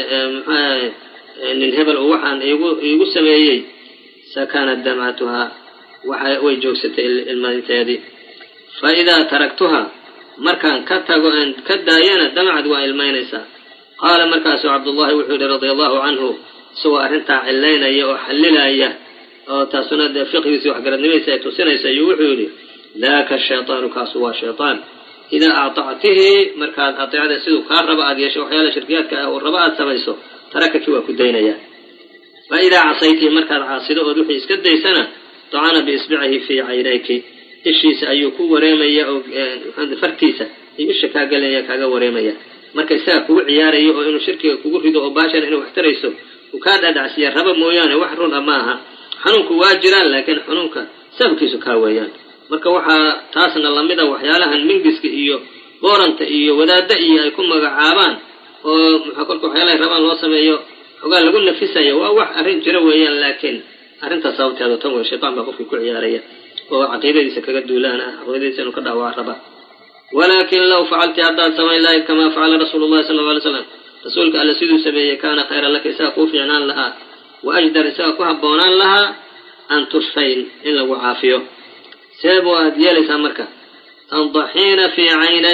nin hebel uu waxaan iigu sameeyey sakanat damcatuhaa way joogsatay ilmaynteedii fa idaa taraktuhaa markaan ka tago aan ka daayana damcad waa ilmaynaysaa qaala markaasuu cabdullaahi wuxuu yidhi radia allahu canhu isagoo arrintaa cilaynaya oo xallilaya oo taasuna dee fiqhigiisi waxgaradnimadiisa ay tusinaysa ayuu wuxuu yidhi daaka shaytaanu kaasu waa shaytaan idaa actactihi markaad ateecda siduu kaa raba aad yeesho waxyaala shirkiyaadka ah oo raba aad samayso tarakaki waa ku daynayaa fa idaa casaytihi markaad caasido ood wixii iska daysana dacana biisbicihi fii caynayki ishiisa ayuu ku wareemaya oo fartiisa ayuu isha kaa gelaya kaaga wareemaya marka isaga kugu ciyaarayo oo inuu shirkiga kugu rido oo baashan inuu wax tarayso uu kaa dhadhacsiya raba mooyaane wax run a maaha xanuunku waa jiraan laakiin xanuunka sababkiisu kaa weeyaan marka waxaa taasna lamida waxyaalahan mingiska iyo booranta iyo wadaadda iyo ay ku magacaabaan oo muxaa kolka waxyaalahay rabaan loo sameeyo xogaa lagu nafisayo waa wax arrin jira weeyaan laakiin arrintaas sababteeda tan wey shaytaan baa qofkii ku ciyaaraya oo caqiidadiisa kaga duulaan ah caqiidadiisa inuu ka dhaawaa raba walaakin law facalti haddaad samayn lahayd kamaa facala rasuulu llahi sala alla alay slam rasuulka alle siduu sameeyey kaana khayran laka isaga kuu fiicnaan lahaa wa ajdar isaga ku habboonaan lahaa an tushfayn in lagu caafiyo seebuu aad yeelaysaa marka tandaxiina fii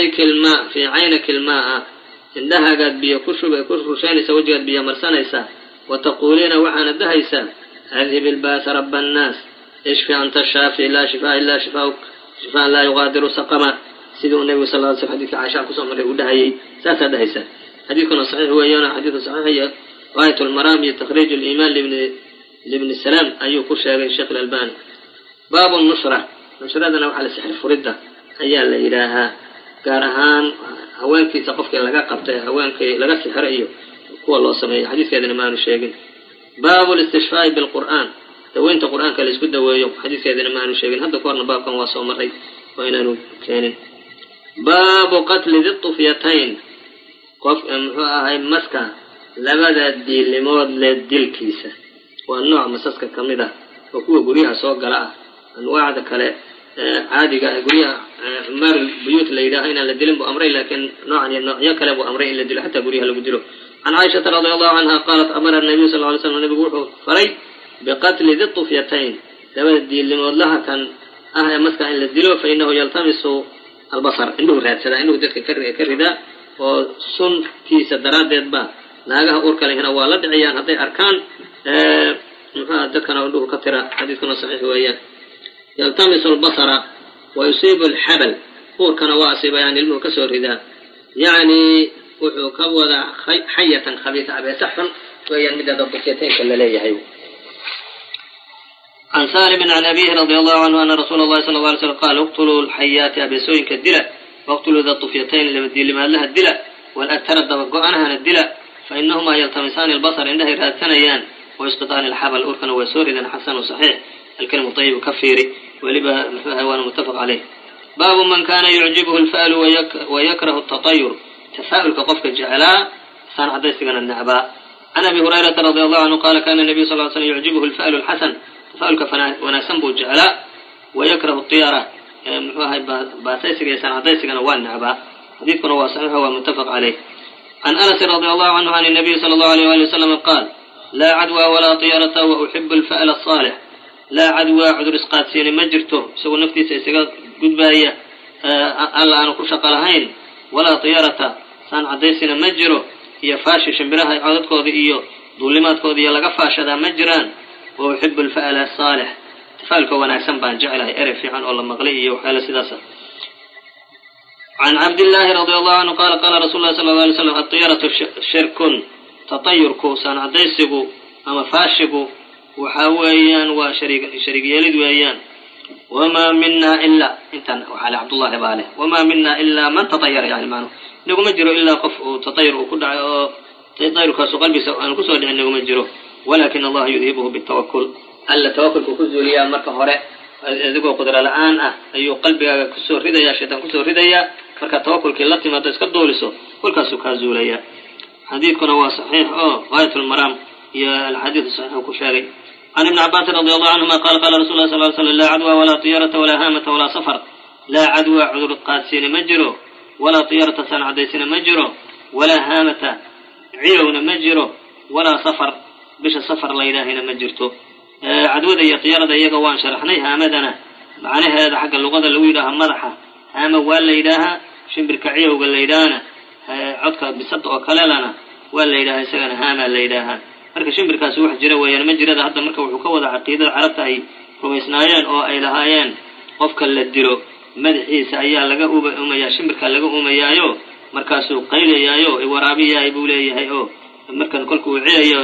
caynaki ilmaa'a indhahagaad biyo ku rushaynaysa wejigaad biyo marsanaysaa wa taquuliina waxaana dahaysaa adhib ilbaasa raba annaas ishfi anta shaafi laa shifaa ilaa shifaa'uk shifaan laa yuqaadiru saqama siduu nebigu sal ly slm xadidka caisha kusoo marray uu dhahayay saasaa dhahaysaa xadiidkuna saxiix weeyaan xadiidku saxiixiyo gaayat lmaraam iyo takhriij liimaan libni salaam ayuu ku sheegay sheekh ilalbani baabu nushra nushradana waxaa la sixir furidda ayaa la yidhaahaa gaar ahaan haweenkiisa qofkii laga qabtay haweenkii laga sixiro iyo kuwa loo sameeyo xadiidkeedana maanu sheegin baabu listishfaa'i bilqur'aan daweynta qur'aanka la isku daweeyo xadiidkeedana maanu sheegin hadda ku horna baabkan waa soo marray oo inaanu keenin baabu qatli ditufyatayn qof muxuu ahay maska labada diilimood le dilkiisa waa nooc masaska ka mid ah oo kuwa guryaha soo gala ah anwaacda kale caadiga guryaha maar buyuut la yidhaaho inaan la dilin buu amray laakiin noocan iyo noocyo kale buu amray in la dilo xataa guryaha lagu dilo can caaishata radi allahu canha qaalat amara nabiyu sal ly slam nabigu wuxuu faray biqatli ditufyatayn labada diilimoodlaha kan ah ee maska in la dilo fa inahu yaltamisu albasar indhuhu raadsadaa indhuhu dadka ka ridaa oo suntiisa daraaddeed baa naagaha uurka lehina waa la dhiciyaan hadday arkaan muxua dadkana indhuhu ka tira xadiidkuna saxiix weeyaan yaltamisu albasara wa yusiibu alxabal uurkana waa asiibayaan ilmuhu ka soo ridaa yacni wuxuu ka wadaa xayatan khabiisa abeesa xun weeyaan midda dabuketaynka la leeyahay. عن سالم عن أبيه رضي الله عنه أن رسول الله صلى الله عليه وسلم قال اقتلوا الحيات أبسوين كالدلة واقتلوا ذا الطفيتين لما لها الدلة والأكثر الدبقانها الدلة فإنهما يلتمسان البصر عنده إرهاتنيان ويسقطان الحبل أركن وسور إذا حسن صحيح الكلم طيب كفيري ولبا هوان متفق عليه. باب من كان يعجبه الفأل ويكره التطير تفاؤل كقفك الجعلاء سان حديثنا النعباء. عن أبي هريرة رضي الله عنه قال كان النبي صلى الله عليه وسلم يعجبه الفأل الحسن تفاؤل ونسنبه الجعلاء ويكره الطيارة باسيسك يسان حديثنا والنعباء. حديثنا هو صحيح ومتفق عليه. عن أنس رضي الله عنه عن النبي صلى الله عليه وسلم قال لا عدوى ولا طيارة وأحب الفأل الصالح. لا عدوى عذر إسقاطسين مجرته سوى نفتي سيسقاط قد باية ألا أنا كشق لهين ولا طيارة سان عديسين مجره هي فاشي شمبرها عادت كودي إيو ظلمات كودي يلقى فاشدا مجران. وأحب الفأل الصالح تفالك وانا سنبان جعله أرفي عن الله مغلي وحال سداسة. عن عبد الله رضي الله عنه قال قال رسول الله صلى الله عليه وسلم الطيارة شرك تطير كوسان عديسقو أما فاشقو وحاويان وشريك يلد ويان وما منا إلا انت وحال عبد الله باله وما منا إلا من تطير يعني مانو نقوم مجرو إلا قف تطير وكل تطير كاسو قلبي أنا كسر لأن نقوم مجرو ولكن الله يذهبه بالتوكل ألا توكل كوزو ليا مركه هراء ذكو قدر الآن أيو قلبي كسر رديا شيطان كسر رديا مركه توكل كلتي ما تسكت دولسو كل كاسو كازو ليا. حديثكنا هو صحيح غاية المرام يا الحديث الصحيح وكشاري. عن ابن عباس رضي الله عنهما قال قال رسول الله صلى الله عليه وسلم لا عدوى ولا طيارة ولا هامة ولا سفر. لا عدوى عذر القادسين مجرو ولا طيارة سان عديسين مجرو ولا هامة عيون مجرو ولا سفر بش السفر لا إلهنا مجرته. عدوى ذي طيارة ذي قوان شرحني هامدنا معناها هذا حق اللغة اللي لها مضحة هامة ولا إلها شنبر كعيه وقال إلهنا عدك بسبط وكلالنا ولا إله سجن هاما لا إله. مركز شنبر كاس واحد جرا ويا المجرى هذا هذا مركز وحكوا عقيدة عرفت أي رويسنايان أو أي لهايان قف كل الدرو مدحي سعيا لقوا أميا شنبر كان لقوا أميا يو مركز قيل يا يو ورابي يا يبولي هاي أو مركز كلكوا عيا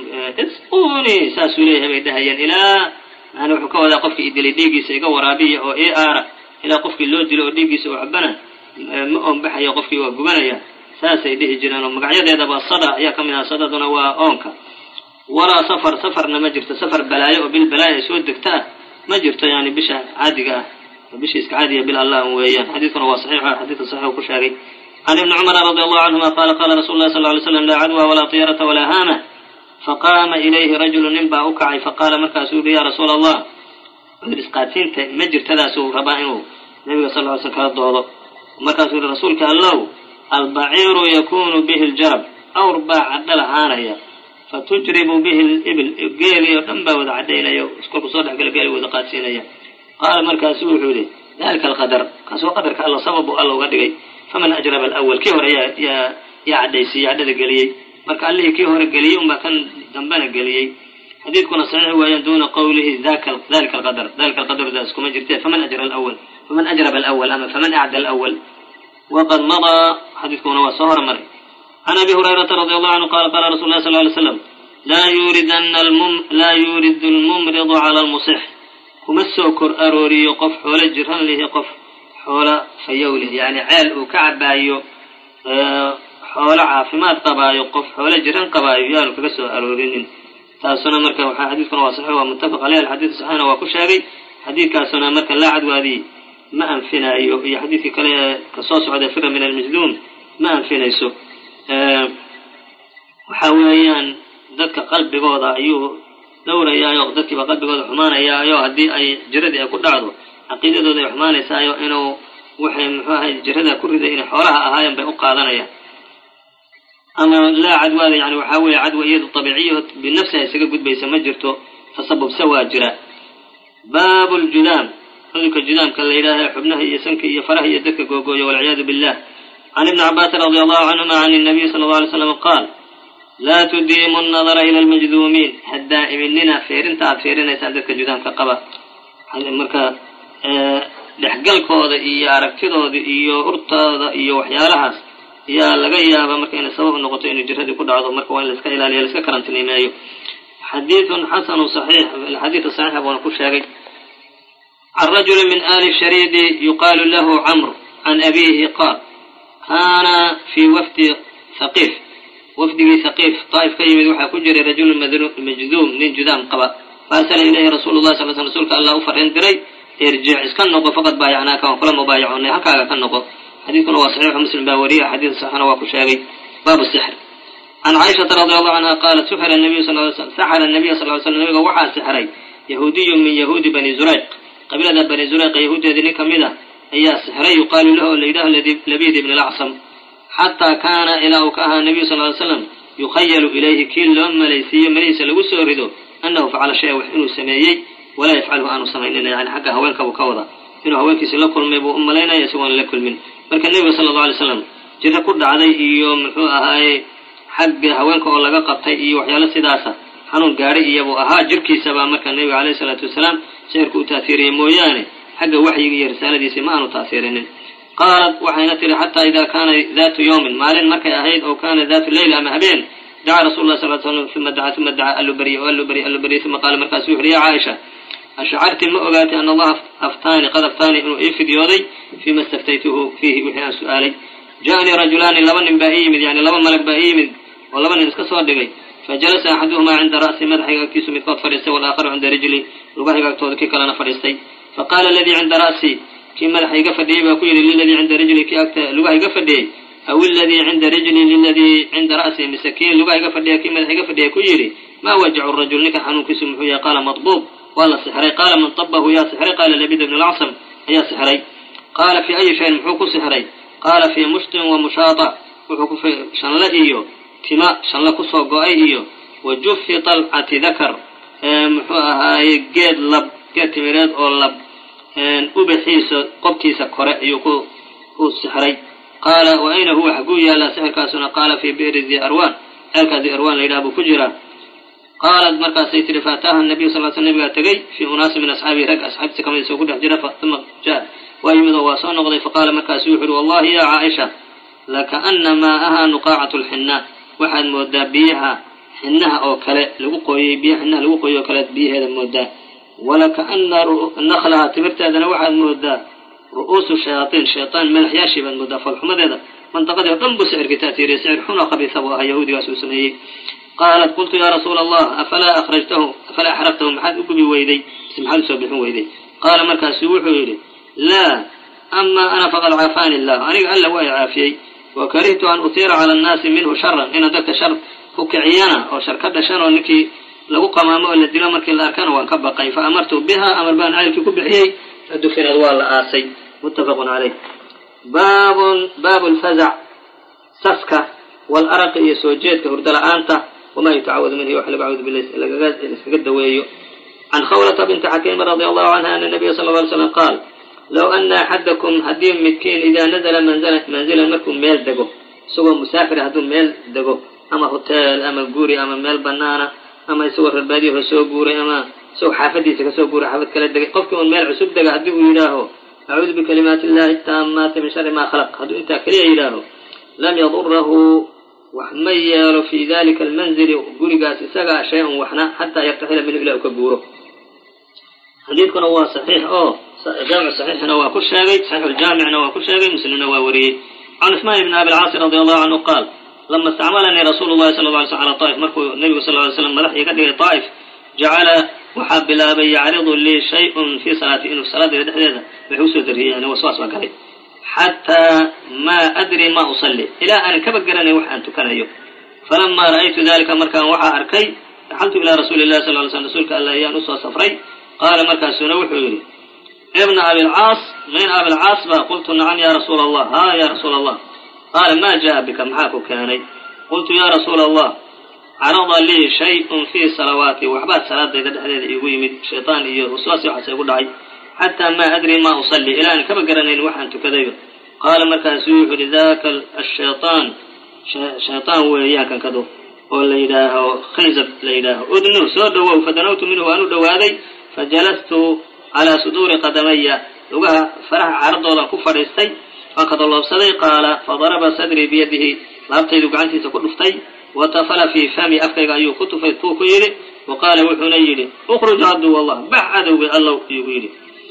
اسقوني ساسوليه بيدهايان إلى أنا وحكوا هذا قف إدلي ديجي سيجا ورابي أو إيه آرا إلى قف اللود لو ديجي سو عبنا مؤمن بحيا قف وجبنا ساسي ديه جنان ومقعيد هذا بالصدى يا كمنا صددنا وأونكا ولا سفر نمجرت سفر بلايا وبالبلايا سودكتا مجرت يعني بش عادقة بش إسكعادية بالله ويان. حديثنا هو صحيح حديث صحيح وكشاري. عن ابن عمر رضي الله عنهما قال قال رسول الله صلى الله عليه وسلم لا عدوى ولا طيارة ولا هامة. فقام إليه رجل نبا أكعي فقال مركزوا يا رسول الله الإسقاطين مجرت ذا سوء ربائنه النبي صلى الله عليه وسلم مركزوا لرسولك الله البعير يكون به الجرب أو رباع عدل هانيا فتجرب به الإبل قيلي وتنبا وذعدين يو اسكوك صدح قيلي وذقاتين يا. قال مركز سوحولي ذلك القدر كسو قدر كالله صبب الله وقدقي فمن أجرب الأول كيهور يا عديسي عدد قليي مركز اللي كيهور قليي وما كان دنبانا قليي. حديث كنا صحيح وين دون قوله ذلك القدر ذا اسكو مجرته فمن أجرب الأول أما فمن أعدى الأول. وقد مضى حديثكم هو صهر مري. عن أبي هريرة رضي الله عنه قال قال رسول الله صلى الله عليه وسلم لا يورد الممرض على المصح كمسوكر أروري يقف حول الجرهن له يقف حول فيوله يعني عال وكعبايو حول عافمات قبايو يقف حول الجرهن قبايو يالو كسو أرورين تاسونا مركا حديثكم هو صحيح ومتفق عليه الحديث صحيح وكشاري حديث كاسونا مركا لا عدوى ذي ما أنفنا أيه حديث كصوص عدا فرة من المجدوم ما أنفنا يسوع وحاوليان ذاتك قلب بقوضة أيوه دورة يا أيوه ذاتك بقلب بقوضة حمانة يا أيوه هدي أي جردي أكل دعوه عقيدة ذو حمانة سايو إنه وحي محاها جردها كردة إنه حولها أهايا بأقع ذنيا. أما لا عدوى يعني وحاول عدوى يد الطبيعية بنفسها يسقط قد بيسمجرته فصبب سوى جراء. باب الجذام هذوك الجذام كالليلة حبناه يسنك يفرح يدك جوجو والعياذ بالله. عن ابن عباس رضي الله عنهما عن النبي صلى الله عليه وسلم قال لا تديم النظر إلى المجذومين الدائم لنا فيرن تعب فيرن يسعدك الجذام كقبة. مركا dhexgalkooda iyo aragtidooda iyo urtooda iyo waxyaalahaas ayaa laga yaabaa marka inay sabab noqoto inuu jiradii ku dhacdo. marka waa in la iska ilaaliyo, la iska karantiimeeyo. xadiidun xasanu saxiix, xadiidka saxiixa baan ku sheegay. can rajuli min ali shariidi yuqaalu lahu camr can abiihi qaal kaana fii wafdi haqiif, wafdigii haqiif taa'if ka yimid waxaa ku jiray rajulun majduum, nin judaam qaba. faarsala ilayhi rasuulu llahi sal sl rsulka allah u farriin diray, irjic iska noqo faqad baayacnaaka, waan kula mubaayacoonay, halkaaga ka noqo. xadiidkuna waa saxiixu muslim baa wariya, xadiid saxana waa ku sheegay. baabu sixr. can caaishata radi allahu canha qaalat saxara nabiya sal ly slm nabiga waxaa sixray yahuudiyun min yahuudi bani zurayq, qabiilada bani zurayq yahuudeedii nin ka mid a ayaa sixray, yuqaalu lahu oo la yidhaho labiid ibn alacsam, xataa kaana ilaa uu ka ahaa nabiyu sal ly slam yukhayalu ilayhi kii loo malaysiiyo malihiisa lagu soo rido annahu facala shaya wax inuu sameeyey walaa yafcalhu aanu samaynina, yani xagga haweenka buu ka wada, inuu haweenkiisi la kulmay buu u malaynaya isagoon la kulmin. marka nebiga sala allau alay slam jiro ku dhacday iyo muxuu ahaaye xagga haweenka oo laga qabtay iyo waxyaalo sidaasa xanuun gaadhay iyabuu ahaa jirkiisabaa marka nebiga calayhi salaatu wasalaam sixirku u taasiiriyey mooyaane xagga waxyiga iyo risaaladiisii ma aanu taasiirinin. qaalat waxayna tihi xataa idaa kaana daatu yawmin, maalin markay ahayd, oo kaana daatu leyla ama habeen, dacaa rasul lah sal slam uma dacaa allu barye uma qaala markaasu wuxu uhi ya caaisha ashcarti ma ogaatay an allaha qad aftaani inuu ii fidyooday fiima staftaytuhu fiihi wixii aan su-aalay. ja'anii rajulaani, laba nin baa ii yimid, yani laba malag baa ii yimid oo laba nin iska soo dhigay. fajalasa axaduhumaa cinda ra'si, madaxayga agtiisu midkood fadhiistay, walaakharu cinda rijli, lugahayga agtooda kii kalena fadhiistay. faqaala aladii cinda ra'si, kii madaxayga fadhiyey baa ku yidhi liladii cinda rijli, kii agta lugahayga fadhiyey, aw iladii cinda rijli liladii cinda ra'si, mise kii lugahayga fadhiya kii madaxayga fadhiya ku yidhi maa wajacu rajul, ninkan xanuunkiisu muxuu yahay? qaala madbuub, waa la sixray. qaala man tabahu yaa sixray? qaala labiid ibn alacsam ayaa sixray. qaala fii ayi shayin, muxuu ku sixray? qaala fii mushtin wa mushaata, wuxuu ku shanle iyo tima shanle kusoo go-ay iyo wa jufi talcati dakar, muxuu ahaaye geed timireed oo lab ubaxiisa qobkiisa kore ayuu ku sixray. qaala wa ayna huwa, xaguu yaalaa sixirkaasuna? qaala fii bi'ri di arwan, ceelkaa di arwan la yidhaha buu ku jiraa. qaalat markaasay tihi faataaha nabiyu sal sl nabigaa tegey fii unaasi min asxaabihi, rag asxaabtiisa kamid isoo ku dhex jira. uma jaa waa yimid oo waa soo noqday. faqaala markaasu wuxu uhi wallahi ya caaisha lakaana maa'aha nuqaacatu lxinna, waxaad moodaa biyaha xinaha oo kale lagu qooyey, biyaha xinaha lagu qooyey oo kale biyaheeda moodaa. walakaana naklaha, timirteedana waxaad moodaa ru'uusu shayaaطiin, shayطaan madaxyaashii baad moodaa, falxumadeeda mantaqadii o dhan buu sixirkii taasiiriyey. sixir xun oo khabiisa buu ahaa yahuudigaas uu sameeyey. qaalat qultu ya rasuula allah afalaa axraqtahu, maxaad u gubi weyday, mise maxaad usoo bixin weyday? qaala markaasu wuxuu yidhi laa, amaa ana faqad caafaani illah, aniga alla waa i caafiyey. wa karihtu an utiira cala annaasi minhu sharan, inaan dadka shar ku kiciyana oo shar ka dhashan oo ninkii lagu qamaamo oo la dilo markii la arkana waan ka baqay. fa amartu biha, amar baan caylkii ku bixiyey, fadufinad waa la aasay. muttafaqun caleyh. baabu lfazac, saska walaraqi iyo soo jeedka hurdo la-aanta, wma yutacawadu minhu wax lagu cawdu bilah iskaga daweeyo. can khawlata binti xakiim radi allahu canha ana nabiya sal ly slam qaal low ana axadakum haddii midkiin idaa nazla manzilan markuu meel dego, isagoo musaafira hadduu meel dego, ama hoteel ama guri ama meel banaana, ama isagoo reerbaadiyaho soo guuray, ama isagoo xaafadiisa kasoo guuray xaafad kala degay, qofkii un meel cusub dega haddii uu yidhaaho acuudu bikalimaati illahi taamaati min shari ma khalaq, hadduu intaa keliya yidhaaho lam yadurahu wax ma yeelo fii dalika almanzili, gurigaas isagaa shay-un waxna, xataa yartaxila minhu ilaa u ka guuro. xadiidkuna waa saxiix oo jaamic saxiixna waa ku sheegay, saxiixuljaamicna waa ku sheegay, muslimna waa wariyey. can cusmaan ibni abi lcaasi radi allahu canhu qaal lama istacmalanii rasuulu llahi sala lla alay slam calaa taa'if, markuu nebigu sal ly slam madax iga dhigay taa'if, jacala waxaa bilaabay yacridu lii shay-un fii salaati, inuu salaadayda dhexdeeda waxay usoo dariyey, yani waswaas baa galay, xataa maa adri ma usalli, ilaa aanan kaba garanay wax aan tukanayo. falamaa ra'aytu dalika, markaan waxaa arkay, daxaltu ilaa rasuuli llahi sal ly slm, rasuulka alla ayaan usoo safray. qaala markaasuna wuxuu yidhi ibna abilcaas, min abilcaas ba? qultu nacam ya rasuula allah, ha ya rasuula allah. qaala maa jaa bika, maxaa ku keenay? qultu ya rasuula allah carada lii shay-un fii salawaati, waxbaad salaadayda dhexdeeda iigu yimid, shayطaan iyo waswaasi waxaase igu dhacay, xataa maa adri ma usalli, ilaa aan kaba garanayn waxaan tukadayba. qaala markaasuu wuxuu yidhi daka ashayطaan, shayطaan weeyaan kankado oo la yidhaaho khaysab la yidhaaho, udnu soo dhowow. fadanawtu minhu waan u dhowaaday, fajalastu calaa suduuri qadamaya, lugaha faraha caaradooda ku fadhiistay waan ka daloobsaday qaala fadaraba sadrii biyadihi laabtaydu gacantiisa ku dhuftay watafala fii fami afkayga ayuu ku tufay tuu ku yidhi waqaala wuxuuna yidhi ukhruj caduw allah bax cadowga allow iyuu yidhi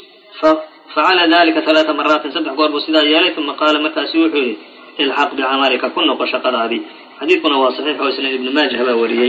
facala dalika 3 maraatin 3 goor buu sidaa yeelay uma qaala markaasu wuxuu yidhi ilxaq bicamalika ku noqo shaqadaadii xadiidkuna waa saxiix oo isna ibnu maajah baa wariyey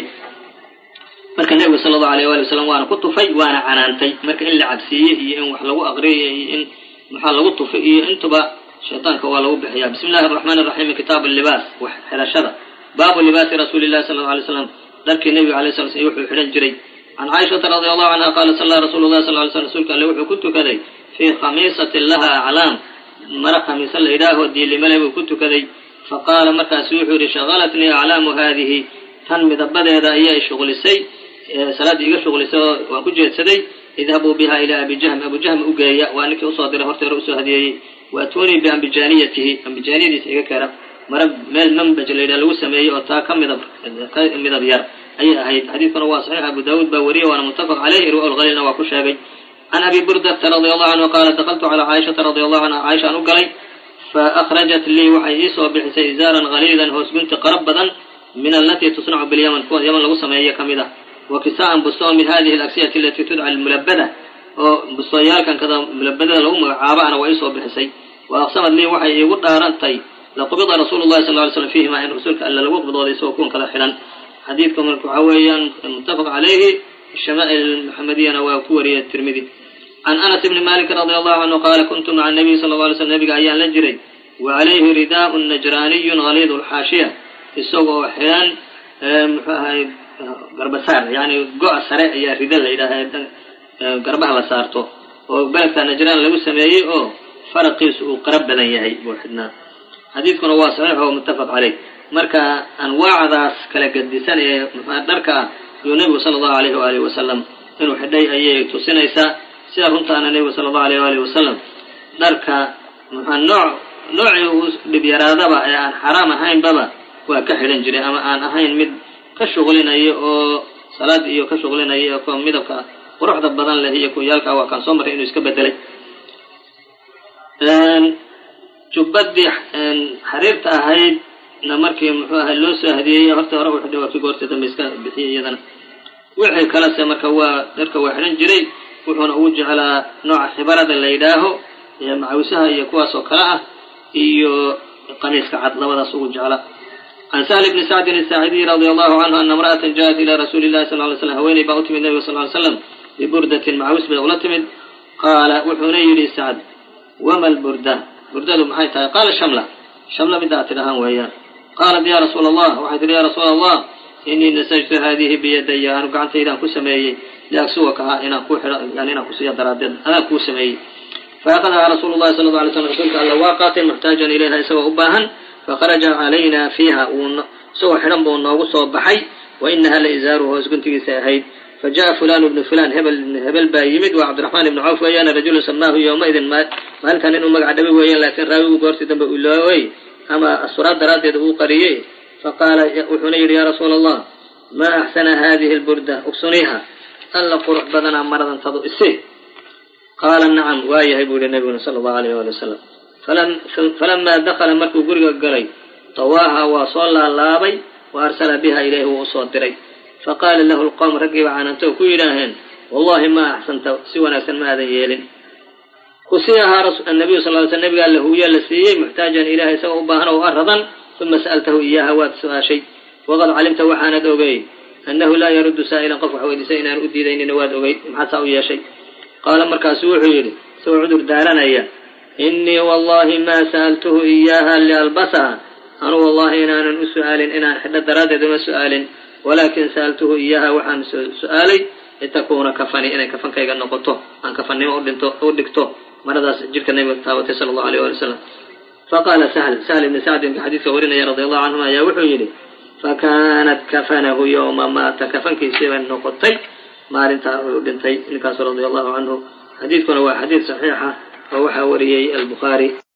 marka nebigu sala allahu alayh waali wasalam waana ku tufay waana canaantay marka in la cabsiiye iyo in wax lagu aqriyo iyo in maxaa lagu tufay iyo intuba shaytaanka waa lagu bixiyaa bismi illahi araxmaani araxiim kitaabu libaas wax xidhashada baabu libaasi rasuuli llahi sala allahu alay slam dharkii nebiga alayh sala slam wuxuu xidhan jiray can caaishata radi allahu canha qaala sallaa rasuulu llahi sal ly slam rasuulka alle wuxuu ku tukaday fii khamiisatin laha aclaam mara khamiisa la yidhaaho diilimale buu ku tukaday faqaala markaasu wuxuu yidhi shagalatnii aclaamu haadihi tan midabadeeda ayaa shuqlisay salaaddii iga shuqlisay oo waan ku jeedsaday idhabuu biha ilaa abi jahm abu jahm u geeya waa ninkii usoo diray horta hore usoo hadiyeeyey waatuunii biambijaaniyatihi ambijaaniyadiisa iga keena mara meel manbaj la yidhaha lagu sameeyey oo taa ka midab yar ayay ahayd xadiidkuna waa saxiix abu daawuud baa wariyey waana muttafaq caleyh irwa lhalilna waa ku sheegay can abi burdata radi allahu canhu qaala dakaltu calaa caaishata radi allahu canha caaishaan u galay faakhrajat lii waxay iisoo bixisay izaaran haliidan hoos gunti qarab badan min alatii tusnacu bilyaman kuwa yaman lagu sameeye ka mid ah wa kisaa'an bustoo min hadihi alaksiyati alatii tudca almulabada oo bustooyaalkan kada mulabadada lagu magacaabo ana waa iisoo bixisay wa aqsamad lii waxay iigu dhaarantay laqubida rasuulu llahi sal ly slam fiihima in rasuulka alla lagu qibdooday isagoo kuwan kala xidhan xadiidka marka waxaa weeyaan muttafaq calayhi shamaa'il maxamediyana waa ku wariyay tirmidi can anas ibni malik radi allahu canhu qaala kuntu maca nabiy sala lla alay slam nabiga ayaan la jiray wa calayhi ridaa'un najraaniyun haliidu lxaashiya isagoo xidhan muxuu ahay garbasaar yani go-a sare ayaa rida la yidhaaha garbaha la saarto oo beledka najraan lagu sameeyey oo faraqiisu uu qarab badan yahay buu xidhnaa xadiidkuna waa saxiix oo muttafaq caleyh marka anwaacdaas kala gedisan ee dharka ah yuu nebigu sala allahu alayhi waalihi wasalam inuu xidhay ayay tusinaysaa sida runtaana nebigu sala allahu alayh waalihi wasalam dharka noocii uu dhib yaraadaba ee aan xaraam ahaynbaba waa ka xidhan jiray ama aan ahayn mid ka shuqlinayo oo salaad iyo ka shuqlinayo oo kuwa midabka quruxda badan leh iyo kuwayaalka waa kaan soo marray inuu iska bedelay jubbadii xariirta ahaydna markii muxuu ahay loo soo hadiyeeyey horta hore u xidhay waa kii goorta dambe iska bixiyay iyadana wixii kalese marka waa dharka waa xidhan jiray wuxuuna ugu jeclaa nooca xibarada la yidhaaho macawisaha iyo kuwaas oo kale ah iyo qamiiska cad labadaas ugu jecla can sahl bni sacdin asaacidiy radi allahu canhu ana imra'atan ja'at ilaa rasuuli llahi sal ly slam haweeney baa u timid nabiga sal ly slam biburdatin macawis bay ula timid qaala wuxuuna yidhi sacd wama lburda burdadu maxay tahay qaala shamla midda aad tidhahaan weeyaan qaalat ya rasuula allah waxay tihi ya rasuula allah inii nasajtu haadihi biyadaya anu gacantaydaan ku sameeyey liagsuwakaha inaan ku xidho yani inaan kusiiya daraaddeed adaan kuu sameeyey faakadahaa rasuulu llahi sala alla alay slam rasuulka alla waa qaatay muxtaajan ilayha isagoo u baahan fakharaja calayna fiiha isagoo xidhan buu noogu soo baxay wa inaha la izaaruhu hoos guntigiisa ahayd fajaءa fulan ibnu fulan hebel baa yimid waa cabdiraxmaan ibnu cawf weeyaan rajulu samaahu yowmaidin maalintan inuu magaca dhabi weeyaan laakiin raawigu goortii dambe uu loowey ama asuraad daraaddeed uu qariyey faqaala wuxuuna yidhi ya rasuula allah maa axsana hadihi lburda ugsuniiha alla qurux badanaa maradantadu isi qaala nacam waa yahay buu yihi nabiguna sala allahu alayh wali wasalam falamaa dakala markuu guriga galay tawaaha waa soo laalaabay wa arsala biha ilayhi wuu usoo diray faqaala lahu lqowm raggiiba cananto ku yidhaaheen wallahi ma axsanta si wanaagsan ma aadan yeelin kusiyahaa annabiyu sal ly sl nabigaa la huwiya la siiyey muxtaajan ilaah isagoo u baahan oo aradan uma sa'altahu iyaaha waad su-aashay waqad calimta waxaanad ogey annahu laa yaruddu saa'ilan qof wax weydiisay inaan u diidaynina waad ogeyd maxaad saa u yeeshay qaala markaasu wuxuu yidhi isagoo cudur daaranaya innii wallahi maa sa'altuhu iyaaha lialbasaha anuu wallahi inaanan u su'aalin inaan xidho daraaddeed uma su'aalin walaakin sa'altuhu iyaaha waxaan su'aalay litakuuna kafani inay kafankayga noqoto aan kafannimo u dhigto maradaas jidhka nabiga taabatay sala allahu alayh wali wasalam faqaala sahl ibni sacdin xadiidka warinaya radi allahu canhuma ayaa wuxuu yidhi fakaanat kafanahu yowma maata kafankiisii bay noqotay maalintaa uu dhintay ninkaas radia allahu canhu xadiidkuna waa xadiid saxiixa oo waxaa wariyey albukhaari